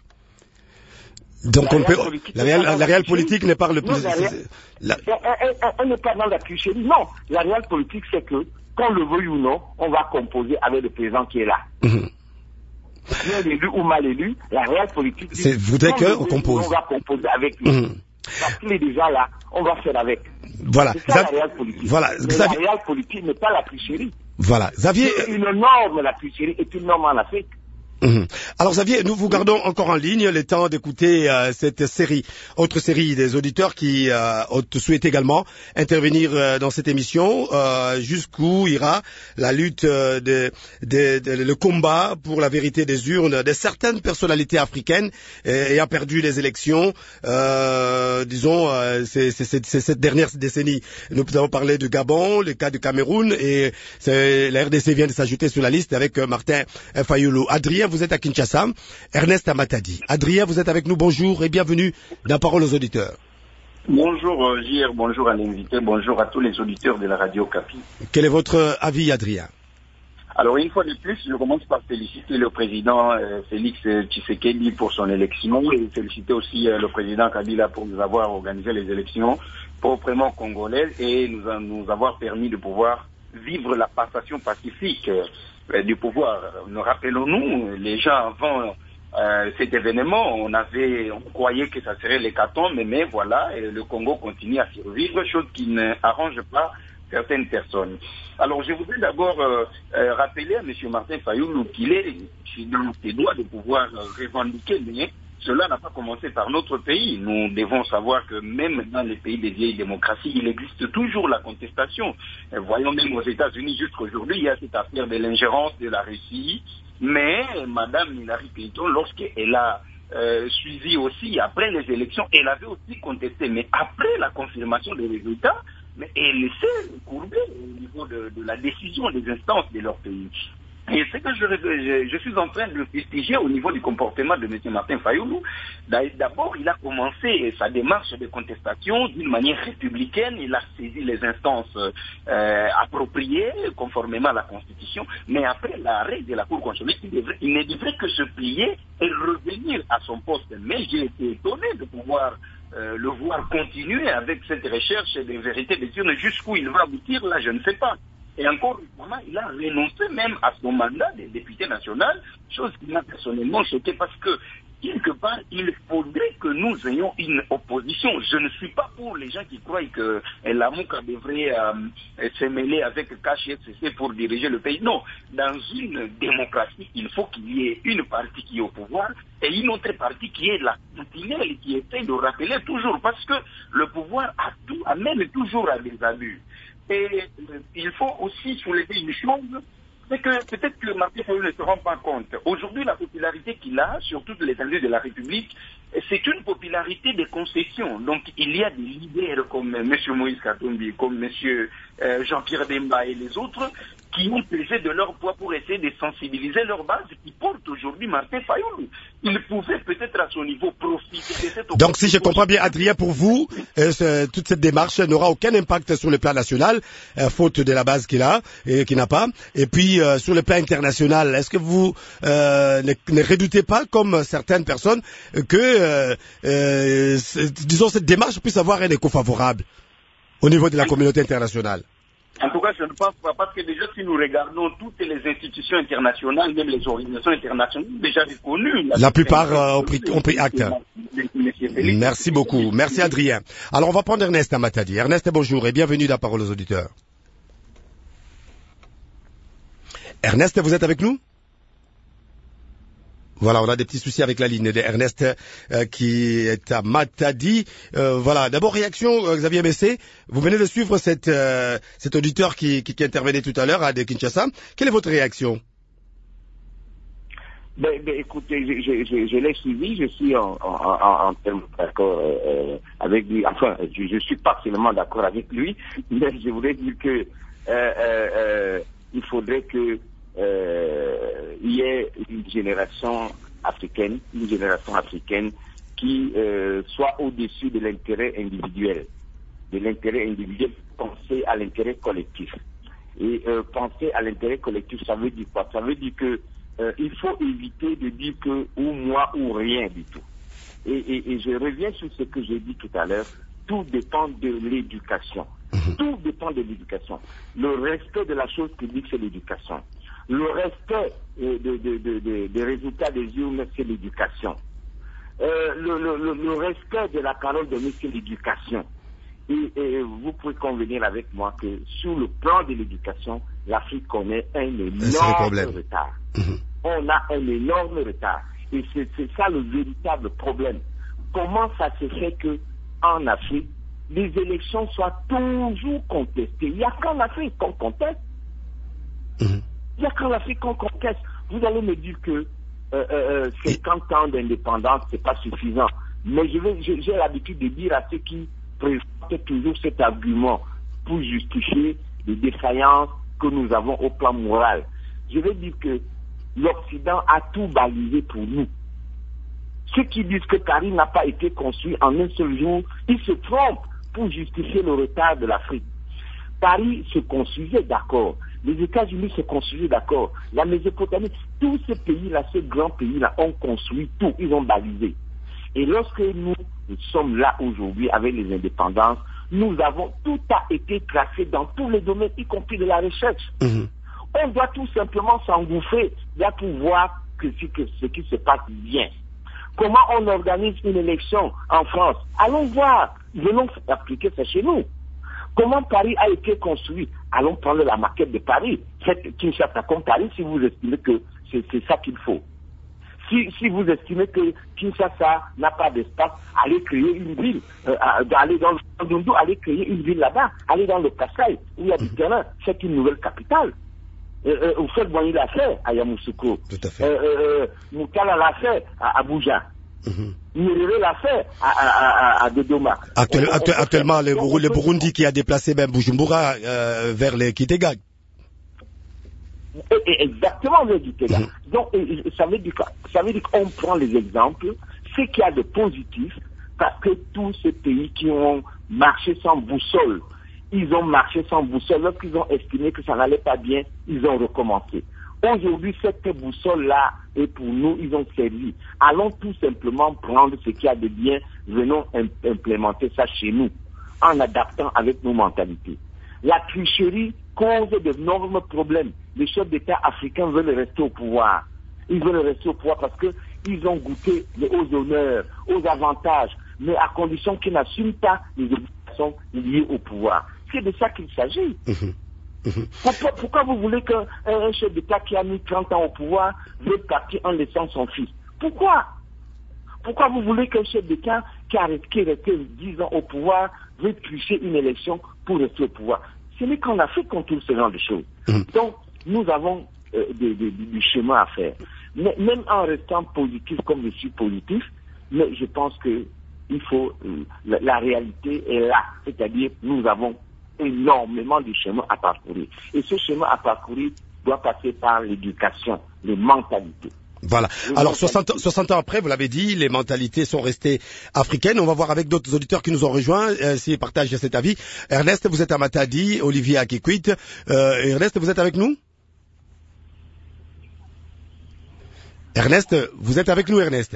Donc La on peut, réelle politique la n'est réelle, pas dans la la réelle tricherie. politique n'est pas le Non, plus, la réelle- la- Elle, elle- elle- elle n'est pas dans la tricherie. Non, la réelle politique, c'est que, qu'on le veuille ou non, on va composer avec le président qui est là. Mhm. Bien élu ou mal élu, la réelle politique dit, C'est- voudrait qu'on que le on veuille ou compose. non, on va composer avec lui. Mhm. Parce qu'il est déjà là, on va faire avec. Voilà. C'est ça Xav- la réelle politique. Voilà. Mais Xavier- la réelle politique n'est pas la tricherie. Voilà. Xavier, C'est une norme, la tricherie est une norme en Afrique. Mhm. Alors Xavier, nous vous gardons encore en ligne le temps d'écouter euh, cette série, autre série des auditeurs qui euh, ont souhaité également intervenir euh, dans cette émission. Euh, jusqu'où ira la lutte, euh, de, de, de- le combat pour la vérité des urnes de certaines personnalités africaines euh, ayant perdu les élections, euh, disons, euh, c'est, c'est, c'est, c'est cette dernière décennie. Nous avons parlé du Gabon, le cas du Cameroun, et c'est, la R D C vient de s'ajouter sur la liste avec euh, Martin Fayulu. Adrien, vous êtes à Kinshasa. Ernest à Matadi. Adrien, vous êtes avec nous. Bonjour et bienvenue dans Parole aux auditeurs. Bonjour euh, J R, bonjour à l'invité, bonjour à tous les auditeurs de la radio Capi. Quel est votre avis, Adrien? Alors une fois de plus, je commence par féliciter le président euh, Félix Tshisekedi pour son élection et féliciter aussi euh, le président Kabila pour nous avoir organisé les élections proprement congolaises et nous, a, nous avoir permis de pouvoir vivre la passation pacifique euh, du pouvoir. Nous rappelons-nous, les gens avant euh, cet événement, on avait, on croyait que ça serait l'hécatombe, mais, mais voilà, et le Congo continue à survivre, chose qui n'arrange pas certaines personnes. Alors je voudrais d'abord euh, euh, rappeler à M. Martin Fayulu qu'il est dans ses droits de pouvoir euh, revendiquer, mais cela n'a pas commencé par notre pays. Nous devons savoir que même dans les pays des vieilles démocraties, il existe toujours la contestation. Euh, voyons même aux États-Unis jusqu'aujourd'hui, il y a cette affaire de l'ingérence de la Russie, mais Mme Hillary Clinton, lorsqu'elle a euh, suivi aussi, après les élections, elle avait aussi contesté, mais après la confirmation des résultats, mais elle s'est courbée au niveau de, de la décision des instances de leur pays. Et ce que je, je, je suis en train de fustiger au niveau du comportement de M. Martin Fayulu, d'abord il a commencé sa démarche de contestation d'une manière républicaine, il a saisi les instances euh, appropriées conformément à la Constitution, mais après l'arrêt de la Cour constitutionnelle, il, devrait, il ne devrait que se plier et revenir à son poste. Mais j'ai été étonné de pouvoir euh, le voir continuer avec cette recherche des vérités des urnes. Jusqu'où il va aboutir, là je ne sais pas. Et encore récemment, il a renoncé même à son mandat de député national, chose qui m'a personnellement choqué parce que, quelque part, il faudrait que nous ayons une opposition. Je ne suis pas pour les gens qui croient que Lamouka devrait euh, se mêler avec K H S C pour diriger le pays. Non, dans une démocratie, il faut qu'il y ait une partie qui est au pouvoir et une autre partie qui est la sentinelle qui essaie de rappeler toujours, parce que le pouvoir a tout, amène toujours à des abus. Et euh, il faut aussi soulever une chose, c'est que peut-être que Martin Fayulu ne se rend pas compte. Aujourd'hui, la popularité qu'il a, sur toute l'étendue de la République, c'est une popularité de concession. Donc, il y a des leaders comme M. Moïse Katumbi, comme M. Euh, Jean-Pierre Bemba et les autres, qui ont pesé de leur poids pour essayer de sensibiliser leur base, qui porte aujourd'hui Martin Fayulu. Il pouvait peut-être à son niveau profiter de cette opportunité. Donc si je comprends bien, Adrien, pour vous, euh, ce, toute cette démarche n'aura aucun impact sur le plan national, euh, faute de la base qu'il a et qu'il n'a pas. Et puis euh, sur le plan international, est-ce que vous euh, ne, ne redoutez pas, comme certaines personnes, que euh, euh, disons cette démarche puisse avoir un écho favorable au niveau de la communauté internationale? En tout cas, je ne pense pas, parce que déjà, si nous regardons toutes les institutions internationales, même les organisations internationales, déjà reconnues. La, la plupart euh, ont, pris, ont pris acte. Merci beaucoup. Merci, Adrien. Alors, on va prendre Ernest à Matadi. Ernest, bonjour et bienvenue dans Parole aux auditeurs. Ernest, vous êtes avec nous? Voilà, on a des petits soucis avec la ligne de Ernest euh, qui est à Matadi. Euh, voilà, d'abord réaction, euh, Xavier Messé. Vous venez de suivre cette, euh, cet auditeur qui, qui, qui intervenait tout à l'heure à de Kinshasa. Quelle est votre réaction? Ben, ben, écoutez, je, je, je, je l'ai suivi, je suis en, en, en, en termes d'accord euh, avec lui. Enfin, je, je suis partiellement d'accord avec lui, mais je voudrais dire que euh, euh, euh, il faudrait que Euh, il y ait une génération africaine, une génération africaine qui euh, soit au-dessus de l'intérêt individuel. de l'intérêt individuel, penser à l'intérêt collectif. Et euh, penser à l'intérêt collectif, ça veut dire quoi? Ça veut dire que euh, il faut éviter de dire que ou moi ou rien du tout. Et, et, et je reviens sur ce que j'ai dit tout à l'heure, tout dépend de l'éducation. Tout dépend de l'éducation. Le respect de la chose publique, c'est l'éducation. Le respect euh, de, de, de, de, des résultats des urnes, c'est l'éducation. Euh, le, le, le respect de la parole donnée, c'est l'éducation. Et, et vous pouvez convenir avec moi que sur le plan de l'éducation, l'Afrique connaît un énorme retard. Mmh. On a un énorme retard. Et c'est, c'est ça le véritable problème. Comment ça se fait que en Afrique, les élections soient toujours contestées? Il n'y a qu'en Afrique qu'on conteste. Mmh. Il n'y a qu'en Afrique qu'on conteste. Vous allez me dire que euh, euh, cinquante ans d'indépendance, c'est pas suffisant. Mais je vais, j'ai, j'ai l'habitude de dire à ceux qui présentent toujours cet argument pour justifier les défaillances que nous avons au plan moral. Je vais dire que l'Occident a tout balisé pour nous. Ceux qui disent que Paris n'a pas été construit en un seul jour, ils se trompent pour justifier le retard de l'Afrique. Paris se construisait, d'accord. Les États-Unis se construisaient, d'accord. La Mésopotamie, tous ces pays-là, ces grands pays-là ont construit tout, ils ont balisé. Et lorsque nous, nous sommes là aujourd'hui avec les indépendances, nous avons, tout a été tracé dans tous les domaines, y compris de la recherche. Mmh. On doit tout simplement s'engouffrer là pour voir que, que ce qui se passe bien. Comment on organise une élection en France? Allons voir, venons appliquer ça chez nous. Comment Paris a été construit? Allons prendre la maquette de Paris. Faites Kinshasa comme Paris si vous estimez que c'est, c'est ça qu'il faut. Si, si vous estimez que Kinshasa n'a pas d'espace, allez créer une ville. Euh, allez dans le Dondo, allez créer une ville là-bas. Allez dans le Kasaï, où il y a du terrain. Faites une nouvelle capitale. Euh, euh, vous faites Boigny l'a fait à Yamoussoukro. Tout à fait. Euh, euh, Moukala l'a fait à Abuja. Mm-hmm. Nyerere l'a fait à, à, à, à Dodoma. Actuel, on, actuel, on actuellement, fait, le, on le Burundi qui a déplacé même Bujumbura euh, vers les Kitega. Exactement, le Kitega. Mm-hmm. Donc, ça veut dire quoi? Ça veut dire qu'on prend les exemples, ce qu'il y a de positif, parce que tous ces pays qui ont marché sans boussole, ils ont marché sans boussole. Lorsqu'ils ont estimé que ça n'allait pas bien, ils ont recommencé. Aujourd'hui, cette boussole-là est pour nous, ils ont servi. Allons tout simplement prendre ce qu'il y a de bien, venons implémenter ça chez nous, en adaptant avec nos mentalités. La tricherie cause d'énormes problèmes. Les chefs d'État africains veulent rester au pouvoir. Ils veulent rester au pouvoir parce qu'ils ont goûté aux honneurs, aux avantages, mais à condition qu'ils n'assument pas les obligations liées au pouvoir. C'est de ça qu'il s'agit. Mmh. Mmh. Pourquoi, pourquoi vous voulez qu'un un chef d'État qui a mis trente ans au pouvoir veut partir en laissant son fils? Pourquoi? Pourquoi vous voulez qu'un chef d'État qui a qui est resté dix ans au pouvoir veut tricher une élection pour rester au pouvoir? Ce n'est qu'en Afrique qu'on trouve ce genre de choses. Mmh. Donc, nous avons euh, de, de, de, du chemin à faire. Mais, même en restant positif comme je suis positif, mais je pense que il faut euh, la, la réalité est là. C'est-à-dire, nous avons énormément de chemin à parcourir. Et ce chemin à parcourir doit passer par l'éducation, les mentalités. Voilà. Les Alors, soixante, soixante ans après, vous l'avez dit, les mentalités sont restées africaines. On va voir avec d'autres auditeurs qui nous ont rejoints, euh, s'ils partagent cet avis. Ernest, vous êtes à Matadi, Olivier à Kikwit. Euh, Ernest, vous êtes avec nous? Ernest, vous êtes avec nous, Ernest?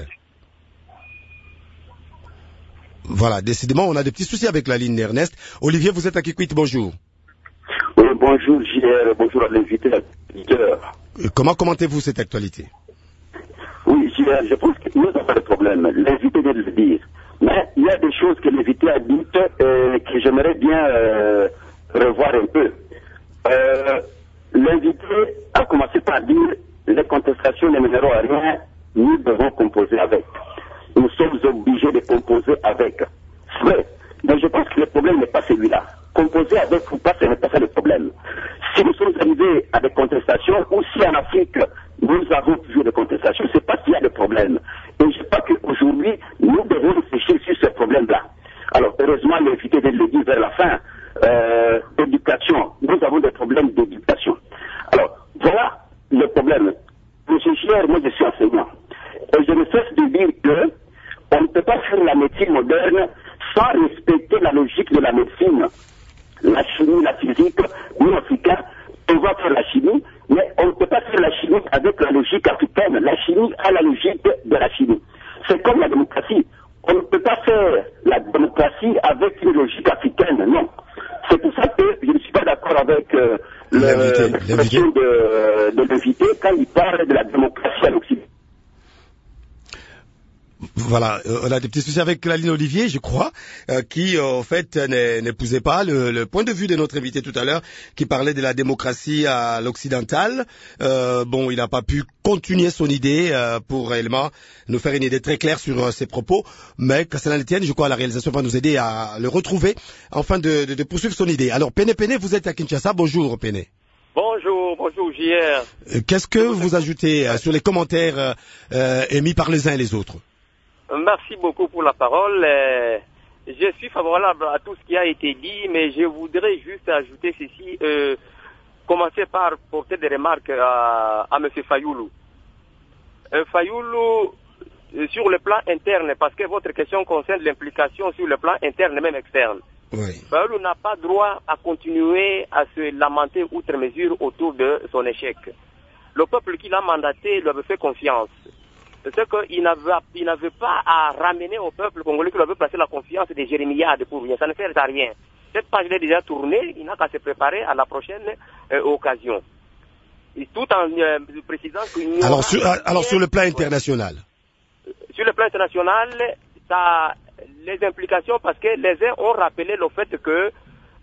Voilà, décidément, on a des petits soucis avec la ligne d'Ernest. Olivier, vous êtes à Kikwit, bonjour. Oui, bonjour, J R, bonjour à l'invité. Comment commentez-vous cette actualité? Oui, J R, je pense que nous n'avons pas de problème. L'invité vient de le dire. Mais il y a des choses que l'invité a dites euh, que j'aimerais bien euh, revoir un peu. Euh, l'invité a commencé par dire les contestations ne mèneront à rien, nous devons composer avec. Nous sommes obligés de composer avec. C'est vrai. Mais je pense que le problème n'est pas celui-là. Composer avec ou pas, ce n'est pas ça le problème. Si nous sommes arrivés à des contestations, ou si en Afrique, nous avons toujours des contestations, c'est pas qu'il y a de problème. Et je crois qu'aujourd'hui, nous devons réfléchir sur ce problème-là. Alors, heureusement, l'invité de le dire vers la fin, euh, d'éducation. Nous avons des problèmes d'éducation. Alors, voilà le problème. Monsieur Chier, moi je suis enseignant. Et je ne cesse de dire que on ne peut pas faire la médecine moderne sans respecter la logique de la la médecine, la chimie, la physique, nous Africains, on va faire la chimie, mais on ne peut pas faire la chimie avec la logique africaine. La chimie a la logique de la chimie. C'est comme la démocratie. On ne peut pas faire la démocratie avec une logique africaine, non. C'est pour ça que je ne suis pas d'accord avec euh, l'expression de, de l'invité quand il parle de la démocratie à l'Occident. Voilà, euh, on a des petits soucis avec Laline Olivier, je crois, euh, qui euh, en fait n'épousait pas le, le point de vue de notre invité tout à l'heure, qui parlait de la démocratie à l'occidentale. Euh, bon, il n'a pas pu continuer son idée euh, pour réellement nous faire une idée très claire sur euh, ses propos, mais que cela ne tienne, je crois, la réalisation va nous aider à le retrouver, afin de, de, de poursuivre son idée. Alors, Pene Pene, vous êtes à Kinshasa. Bonjour, Pene. Bonjour, bonjour, J R. Euh, Qu'est-ce que vous ajoutez euh, sur les commentaires euh, euh, émis par les uns et les autres? Merci beaucoup pour la parole. Euh, je suis favorable à tout ce qui a été dit, mais je voudrais juste ajouter ceci. Euh, commencer par porter des remarques à, à M. Fayoulou. Euh, Fayoulou, euh, sur le plan interne, parce que votre question concerne l'implication sur le plan interne et même externe. Oui. Fayoulou n'a pas droit à continuer à se lamenter outre mesure autour de son échec. Le peuple qui l'a mandaté lui avait fait confiance. C'est qu'il n'avait, n'avait pas à ramener au peuple congolais qu'il avait placé la confiance des jérémiades pour rien. Ça ne sert à rien. Cette page est déjà tournée, il n'a qu'à se préparer à la prochaine euh, occasion. Et tout en euh, précisant qu'il alors, sur, alors sur le plan international euh, Sur le plan international, ça les implications, parce que les uns ont rappelé le fait que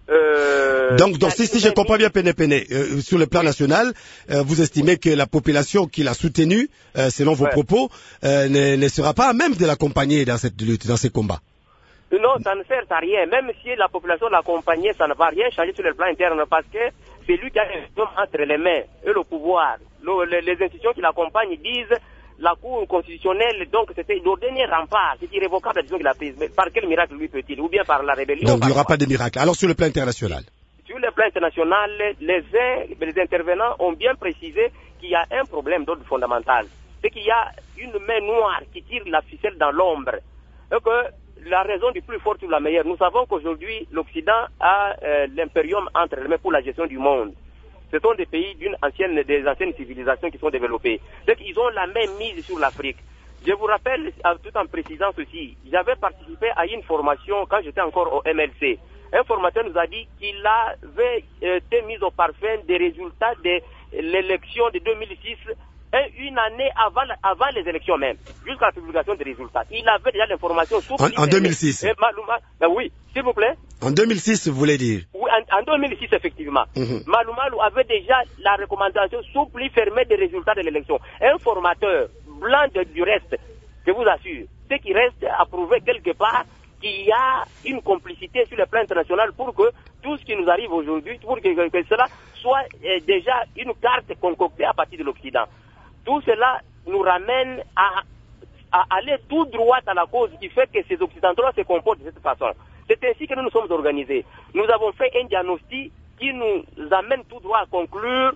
Euh, donc, donc si, si je comprends bien, Pene Pene, euh, sur le plan national, euh, vous estimez que la population qui l'a soutenu, euh, selon vos ouais. propos, euh, ne, ne sera pas à même de l'accompagner dans cette lutte, dans ces combats? Non, ça ne sert à rien. Même si la population l'accompagnait, ça ne va rien changer sur le plan interne, parce que c'est lui qui a entre les mains et le pouvoir. Le, les, les institutions qui l'accompagnent disent la Cour constitutionnelle, donc c'était le dernier rempart, c'est irrévocable la décision qu'il a prise. Mais par quel miracle lui peut-il? Ou bien par la rébellion? Donc il n'y aura pas de miracle. Alors sur le plan international? Sur le plan international, les uns, les intervenants ont bien précisé qu'il y a un problème d'ordre fondamental. C'est qu'il y a une main noire qui tire la ficelle dans l'ombre. Et que la raison du plus fort sur la meilleure, nous savons qu'aujourd'hui, l'Occident a euh, l'impérium entre les mains pour la gestion du monde. Ce sont des pays d'une ancienne, des anciennes civilisations qui sont développées. Donc ils ont la main mise sur l'Afrique. Je vous rappelle, tout en précisant ceci, j'avais participé à une formation quand j'étais encore au M L C. Un formateur nous a dit qu'il avait été mis au parfum des résultats de l'élection de deux mille six, une année avant, avant les élections même, jusqu'à la publication des résultats. Il avait déjà l'information en, en deux mille six. Et Malouma, ben oui, s'il vous plaît. En deux mille six, vous voulez dire? Oui, en, en deux mille six, effectivement. Mm-hmm. Maloumalou avait déjà la recommandation souple fermée des résultats de l'élection. Un formateur blanc de, du reste, je vous assure, ce qui reste à prouver quelque part qu'il y a une complicité sur le plan international pour que tout ce qui nous arrive aujourd'hui, pour que, que, que cela soit eh, déjà une carte concoctée à partir de l'Occident. Tout cela nous ramène à, à aller tout droit à la cause qui fait que ces Occidentaux-là se comportent de cette façon. C'est ainsi que nous nous sommes organisés. Nous avons fait un diagnostic qui nous amène tout droit à conclure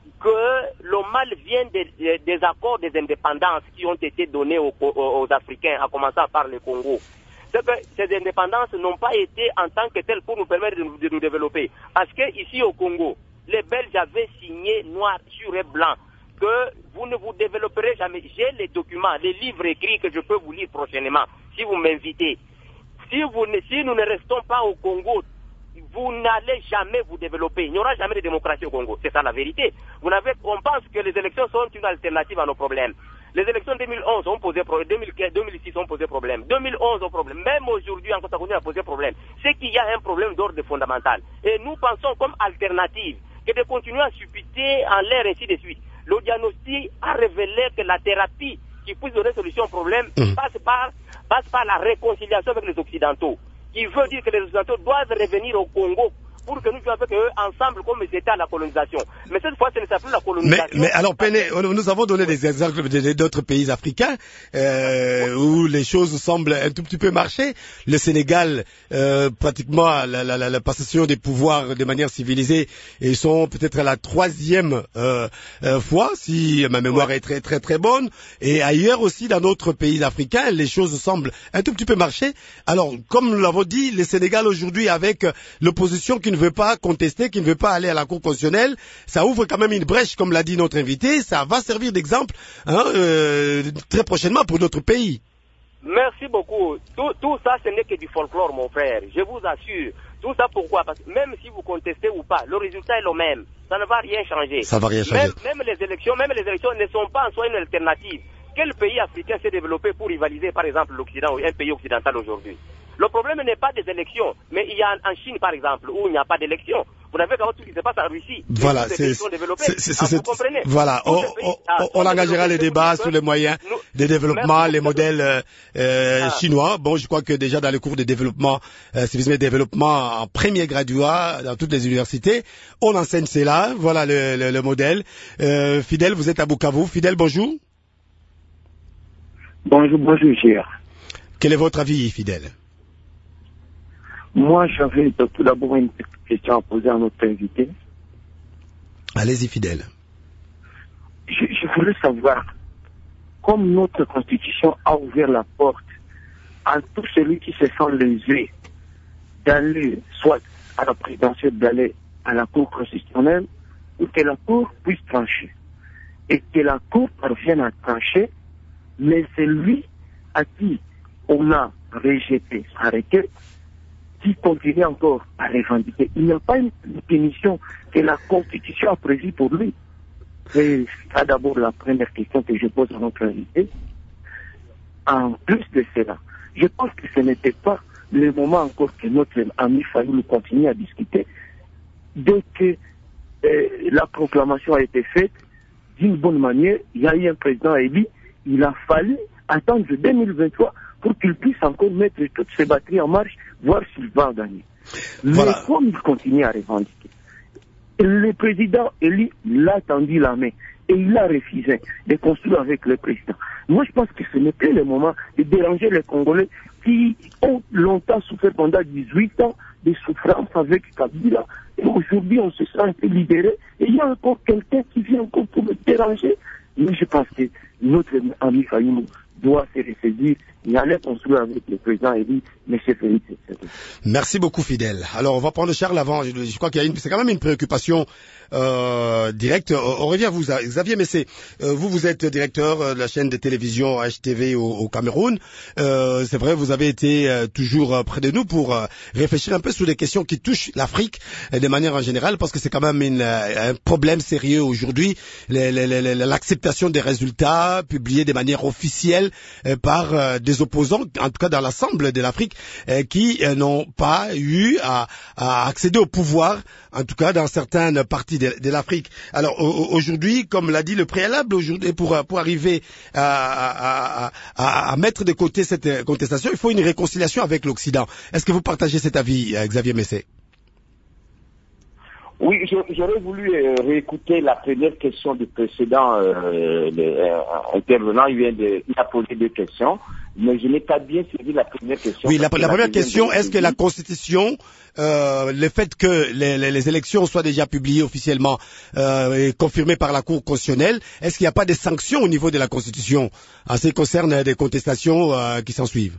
que le mal vient des, des accords des indépendances qui ont été donnés aux, aux, aux Africains, à commencer par le Congo. C'est que ces indépendances n'ont pas été en tant que telles pour nous permettre de nous, de nous développer. Parce que ici au Congo, les Belges avaient signé noir sur et blanc que vous ne vous développerez jamais. J'ai les documents, les livres écrits que je peux vous lire prochainement, si vous m'invitez. Si, vous ne, si nous ne restons pas au Congo, vous n'allez jamais vous développer. Il n'y aura jamais de démocratie au Congo. C'est ça la vérité. Vous n'avez, on pense que les élections sont une alternative à nos problèmes. Les élections deux mille onze ont posé problème, deux mille quinze, deux mille six ont posé problème, deux mille onze ont problème. Même aujourd'hui, encore, ça continue à poser problème. C'est qu'il y a un problème d'ordre fondamental. Et nous pensons comme alternative que de continuer à suppiter en l'air ainsi de suite. Le diagnostic a révélé que la thérapie qui puisse donner solution au problème mmh. passe par, passe par la réconciliation avec les Occidentaux. Qui veut dire que les Occidentaux doivent revenir au Congo pour que nous puissions avec eux ensemble comme ils étaient à la colonisation. Mais cette fois, ce n'est plus la colonisation. Mais, mais alors, Péné, nous avons donné des exemples d'autres pays africains euh, où les choses semblent un tout petit peu marcher. Le Sénégal, euh, pratiquement la, la, la, la passation des pouvoirs de manière civilisée, ils sont peut-être à la troisième euh, euh, fois, si ma mémoire est très très très bonne. Et ailleurs aussi, dans d'autres pays africains, les choses semblent un tout petit peu marcher. Alors, comme nous l'avons dit, le Sénégal aujourd'hui, avec l'opposition qui ne veut pas contester, qui ne veut pas aller à la Cour constitutionnelle, ça ouvre quand même une brèche, comme l'a dit notre invité. Ça va servir d'exemple hein, euh, très prochainement pour notre pays. Merci beaucoup. Tout, tout ça, ce n'est que du folklore, mon frère. Je vous assure. Tout ça, pourquoi? Parce que même si vous contestez ou pas, le résultat est le même. Ça ne va rien changer. Ça va rien changer. Même, même les élections, même les élections ne sont pas en soi une alternative. Quel pays africain s'est développé pour rivaliser, par exemple, l'Occident ou un pays occidental aujourd'hui? Le problème n'est pas des élections, mais il y a en Chine, par exemple, où il n'y a pas d'élections. Vous n'avez qu'à voir tout ce qui se passe en Russie. Voilà, c'est, c'est, vous comprenez. Voilà, on, on, on, on engagera les débats sur les moyens de développement, les modèles euh, euh, ah. chinois. Bon, je crois que déjà dans les cours de développement, euh, civisme et développement en premier graduat dans toutes les universités, on enseigne cela. Voilà le, le, le modèle. Euh, Fidèle, vous êtes à Bukavu. Fidèle, bonjour. Bonjour, bonjour, cher. Quel est votre avis, Fidèle? Moi, j'avais tout d'abord une petite question à poser à notre invité. Allez-y, Fidèle. Je, je voulais savoir, comme notre Constitution a ouvert la porte à tout celui qui se sent lésé d'aller soit à la présidentielle, d'aller à la Cour constitutionnelle, ou que la Cour puisse trancher. Et que la Cour parvienne à trancher, mais c'est lui à qui on a rejeté sa requête qui continue encore à revendiquer. Il n'y a pas une définition que la Constitution a prévue pour lui. C'est ça d'abord la première question que je pose à notre invité. En plus de cela, je pense que ce n'était pas le moment encore que notre ami Fayoulou continue à discuter. Dès que euh, la proclamation a été faite, d'une bonne manière, il y a eu un président élu, il a fallu attendre deux mille vingt-trois pour qu'il puisse encore mettre toutes ses batteries en marche, voir s'il va gagner. Voilà. Mais comme il continue à revendiquer, le président élu l'a tendu la main et il a refusé de construire avec le président. Moi, je pense que ce n'est plus le moment de déranger les Congolais qui ont longtemps souffert pendant dix-huit ans de souffrance avec Kabila. Et aujourd'hui, on se sent un peu libéré. Et il y a encore quelqu'un qui vient encore pour me déranger. Mais je pense que notre ami Fayoulou doit se ressaisir et aller construire avec le président élu, M. Félix. Merci beaucoup, Fidèle. Alors, on va prendre Charles avant. Je, je crois qu'il y a une, c'est quand même une préoccupation euh, directe. On revient à vous, Xavier Messé. Euh, vous, vous êtes directeur de la chaîne de télévision H T V au, au Cameroun. Euh, c'est vrai, vous avez été euh, toujours euh, près de nous pour euh, réfléchir un peu sur les questions qui touchent l'Afrique euh, de manière en général, parce que c'est quand même une, euh, un problème sérieux aujourd'hui, les, les, les, l'acceptation des résultats publiés de manière officielle euh, par euh, des opposants, en tout cas dans l'ensemble de l'Afrique, euh, qui euh, n'ont pas eu à, à accéder au pouvoir, en tout cas dans certaines parties de, de l'Afrique. Alors aujourd'hui, comme l'a dit le préalable aujourd'hui, pour, pour arriver à, à, à, à mettre de côté cette contestation, il faut une réconciliation avec l'Occident. Est-ce que vous partagez cet avis, Xavier Messé? Oui, j'aurais voulu euh, réécouter la première question du précédent euh, le, euh, intervenant. Il vient de, il a posé deux questions, mais je n'ai pas bien suivi la première question. Oui, la, la première question, est-ce que la Constitution, euh, le fait que les, les, les élections soient déjà publiées officiellement euh, et confirmées par la Cour constitutionnelle, est-ce qu'il n'y a pas de sanctions au niveau de la Constitution en ce qui concerne des contestations euh, qui s'en suivent?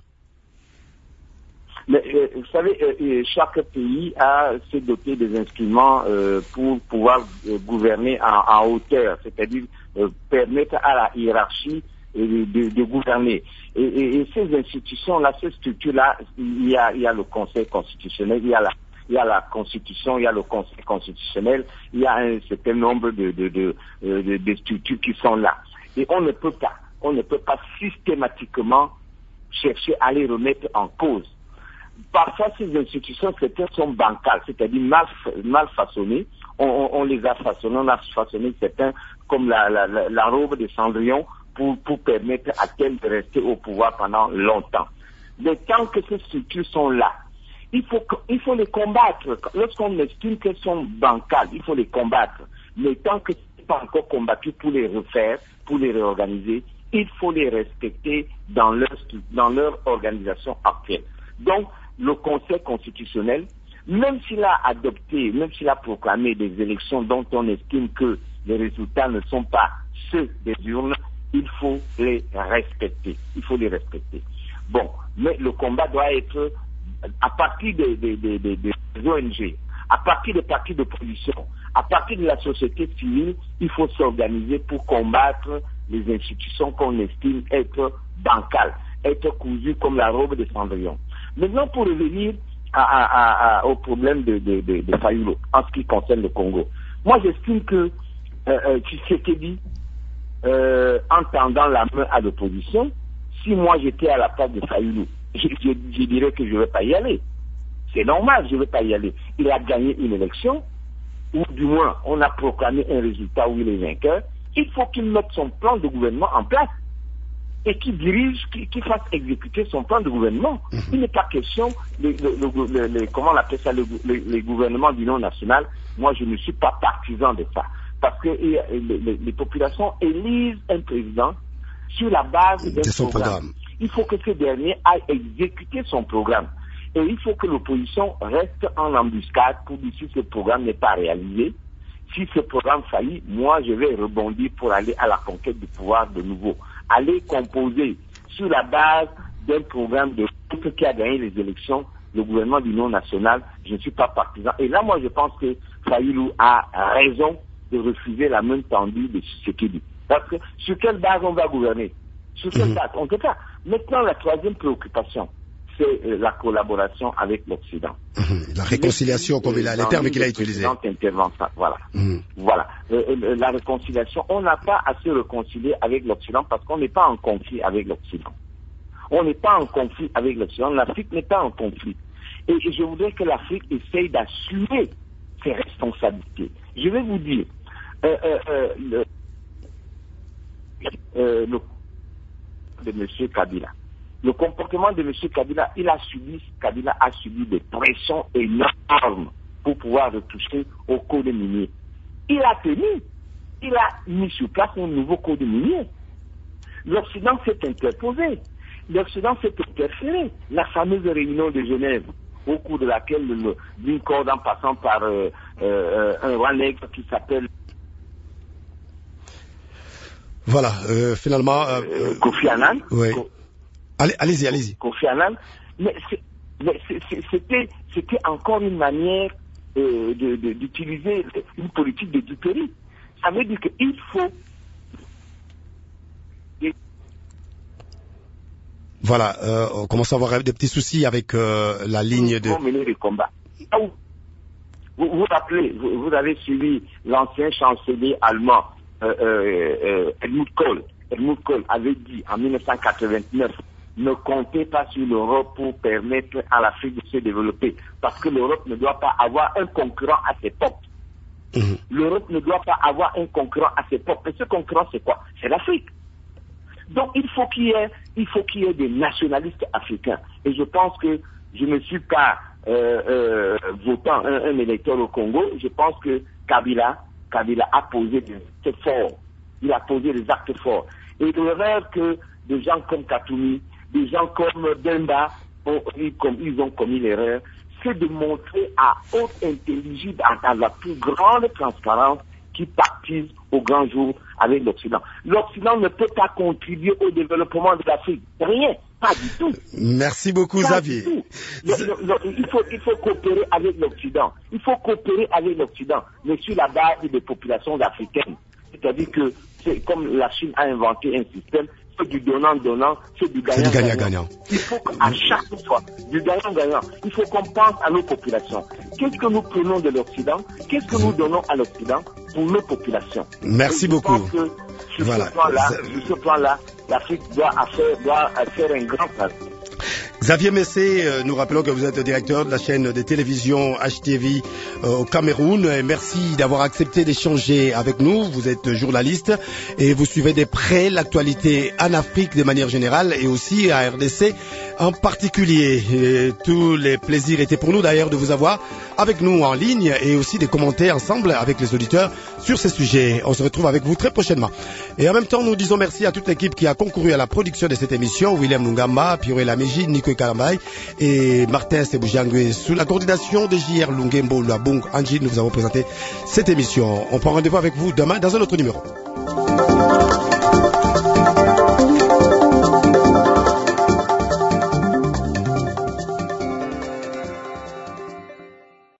Mais, euh, vous savez, euh, chaque pays a se doté des instruments euh, pour pouvoir euh, gouverner en, en hauteur, c'est-à-dire euh, permettre à la hiérarchie euh, de, de gouverner. Et, et, et ces institutions-là, ces structures-là, il y a, il y a le Conseil constitutionnel, il y a la il y a la Constitution, il y a le Conseil constitutionnel, il y a un certain nombre de, de, de, de, de structures qui sont là. Et on ne peut pas, on ne peut pas systématiquement chercher à les remettre en cause. Parfois, ces institutions, certaines sont bancales, c'est-à-dire mal, mal façonnées. On, on, on les a façonnées, on a façonné certains comme la, la, la, la robe de Cendrillon pour, pour permettre à tel de rester au pouvoir pendant longtemps. Mais tant que ces structures sont là, il faut, il faut les combattre. Lorsqu'on estime qu'elles sont bancales, il faut les combattre. Mais tant que ce n'est pas encore combattu pour les refaire, pour les réorganiser, il faut les respecter dans leur, dans leur organisation actuelle. Donc, le Conseil constitutionnel, même s'il a adopté, même s'il a proclamé des élections dont on estime que les résultats ne sont pas ceux des urnes, il faut les respecter. Il faut les respecter. Bon, mais le combat doit être à partir des, des, des, des, des O N G, à partir des partis d'opposition, à partir de la société civile, il faut s'organiser pour combattre les institutions qu'on estime être bancales, être cousues comme la robe de Cendrillon. Maintenant, pour revenir à, à, à, à, au problème de, de, de, de Fayulu, en ce qui concerne le Congo, moi j'estime que euh, euh, Tshisekedi, euh, en tendant la main à l'opposition, si moi j'étais à la place de Fayulu, je, je, je dirais que je ne vais pas y aller. C'est normal, je ne vais pas y aller. Il a gagné une élection, ou du moins on a proclamé un résultat où il est vainqueur. Il faut qu'il mette son plan de gouvernement en place et qu'il dirige, qu'il, qu'il fasse exécuter son plan de gouvernement. Il n'est pas question, de, de, de, de, de, comment on appelle ça, le, le, le gouvernement d'union nationale. Moi, je ne suis pas partisan de ça. Parce que et, et, les, les populations élisent un président sur la base d'un programme. programme. Il faut que ce dernier aille exécuter son programme. Et il faut que l'opposition reste en embuscade pour dire si ce programme n'est pas réalisé. Si ce programme faillit, moi je vais rebondir pour aller à la conquête du pouvoir de nouveau. Aller composer sur la base d'un programme de groupe qui a gagné les élections, le gouvernement d'union nationale. Je ne suis pas partisan. Et là, moi je pense que Fayulu a raison de refuser la main tendue de Tshisekedi. Parce que sur quelle base on va gouverner? Sur quelle base? On ne sait pas. Maintenant, la troisième préoccupation, c'est euh, la collaboration avec l'Occident. Mmh. La réconciliation, comme il a, les termes qu'il a utilisés. Voilà. Mmh. Voilà. Euh, euh, la réconciliation, on n'a pas à se réconcilier avec l'Occident parce qu'on n'est pas en conflit avec l'Occident. On n'est pas en conflit avec l'Occident. L'Afrique n'est pas en conflit. Et, et je voudrais que l'Afrique essaye d'assumer ses responsabilités. Je vais vous dire, euh, euh, euh, le, euh, le de M. Kabila. Le comportement de M. Kabila, il a subi, Kabila a subi des pressions énormes pour pouvoir retoucher au code minier. Il a tenu, il a mis sur place un nouveau code minier. L'Occident s'est interposé, l'Occident s'est interféré. La fameuse réunion de Genève, au cours de laquelle, d'une corde en passant par euh, euh, un roi nègre qui s'appelle Voilà, euh, finalement... Euh, euh, Kofi Annan. Oui. Allez, allez-y, allez-y. Kofi Annan. Mais, c'est, mais c'est, c'est, c'était, c'était encore une manière euh, de, de, d'utiliser une politique de duperie. Ça veut dire qu'il faut... Voilà, euh, on commence à avoir des petits soucis avec euh, la ligne de... Pour mener les combats. Vous vous, vous rappelez, vous, vous avez suivi l'ancien chancelier allemand, Euh, euh, Helmut Kohl. Helmut Kohl avait dit en mille neuf cent quatre-vingt-neuf, ne comptez pas sur l'Europe pour permettre à l'Afrique de se développer, parce que l'Europe ne doit pas avoir un concurrent à ses portes. Mmh. L'Europe ne doit pas avoir un concurrent à ses portes. Et ce concurrent, c'est quoi? C'est l'Afrique. Donc il faut qu'il y ait, il faut qu'il y ait des nationalistes africains. Et je pense que je ne suis pas euh, euh, votant un, un électeur au Congo. Je pense que Kabila Kabila a posé des actes forts. Il a posé des actes forts. Et l'erreur que des gens comme Katoumi, des gens comme Bemba, ont, comme ils ont commis l'erreur, c'est de montrer à haute intelligible, à la plus grande transparence, qui partisent au grand jour avec l'Occident. L'Occident ne peut pas contribuer au développement de l'Afrique. Rien. Pas du tout. Merci beaucoup, pas Xavier. Le, le, le, il, faut, il faut coopérer avec l'Occident. Il faut coopérer avec l'Occident, mais sur la base des populations africaines. C'est-à-dire que, c'est comme la Chine a inventé un système, c'est du donnant-donnant, c'est du gagnant-gagnant. Il faut qu'à chaque fois, du gagnant-gagnant, il faut qu'on pense à nos populations. Qu'est-ce que nous prenons de l'Occident? Qu'est-ce que nous donnons à l'Occident pour nos populations? Merci beaucoup. Je pense que sur voilà. ce plan-là, sur ce plan-là, l'Afrique doit faire, doit faire un grand pas. Xavier Messé, euh, nous rappelons que vous êtes directeur de la chaîne de télévision H T V euh, au Cameroun. Et merci d'avoir accepté d'échanger avec nous. Vous êtes journaliste et vous suivez de près l'actualité en Afrique de manière générale et aussi à R D C en particulier. Et tous les plaisirs étaient pour nous d'ailleurs de vous avoir avec nous en ligne et aussi de commenter ensemble avec les auditeurs sur ces sujets. On se retrouve avec vous très prochainement. Et en même temps, nous disons merci à toute l'équipe qui a concouru à la production de cette émission. William Lungamba, Pioré Laméji, Nico Karambay et Martin Seboujangue. Sous la coordination de J R Lungembo Luabung Anji, nous vous avons présenté cette émission. On prend rendez-vous avec vous demain dans un autre numéro.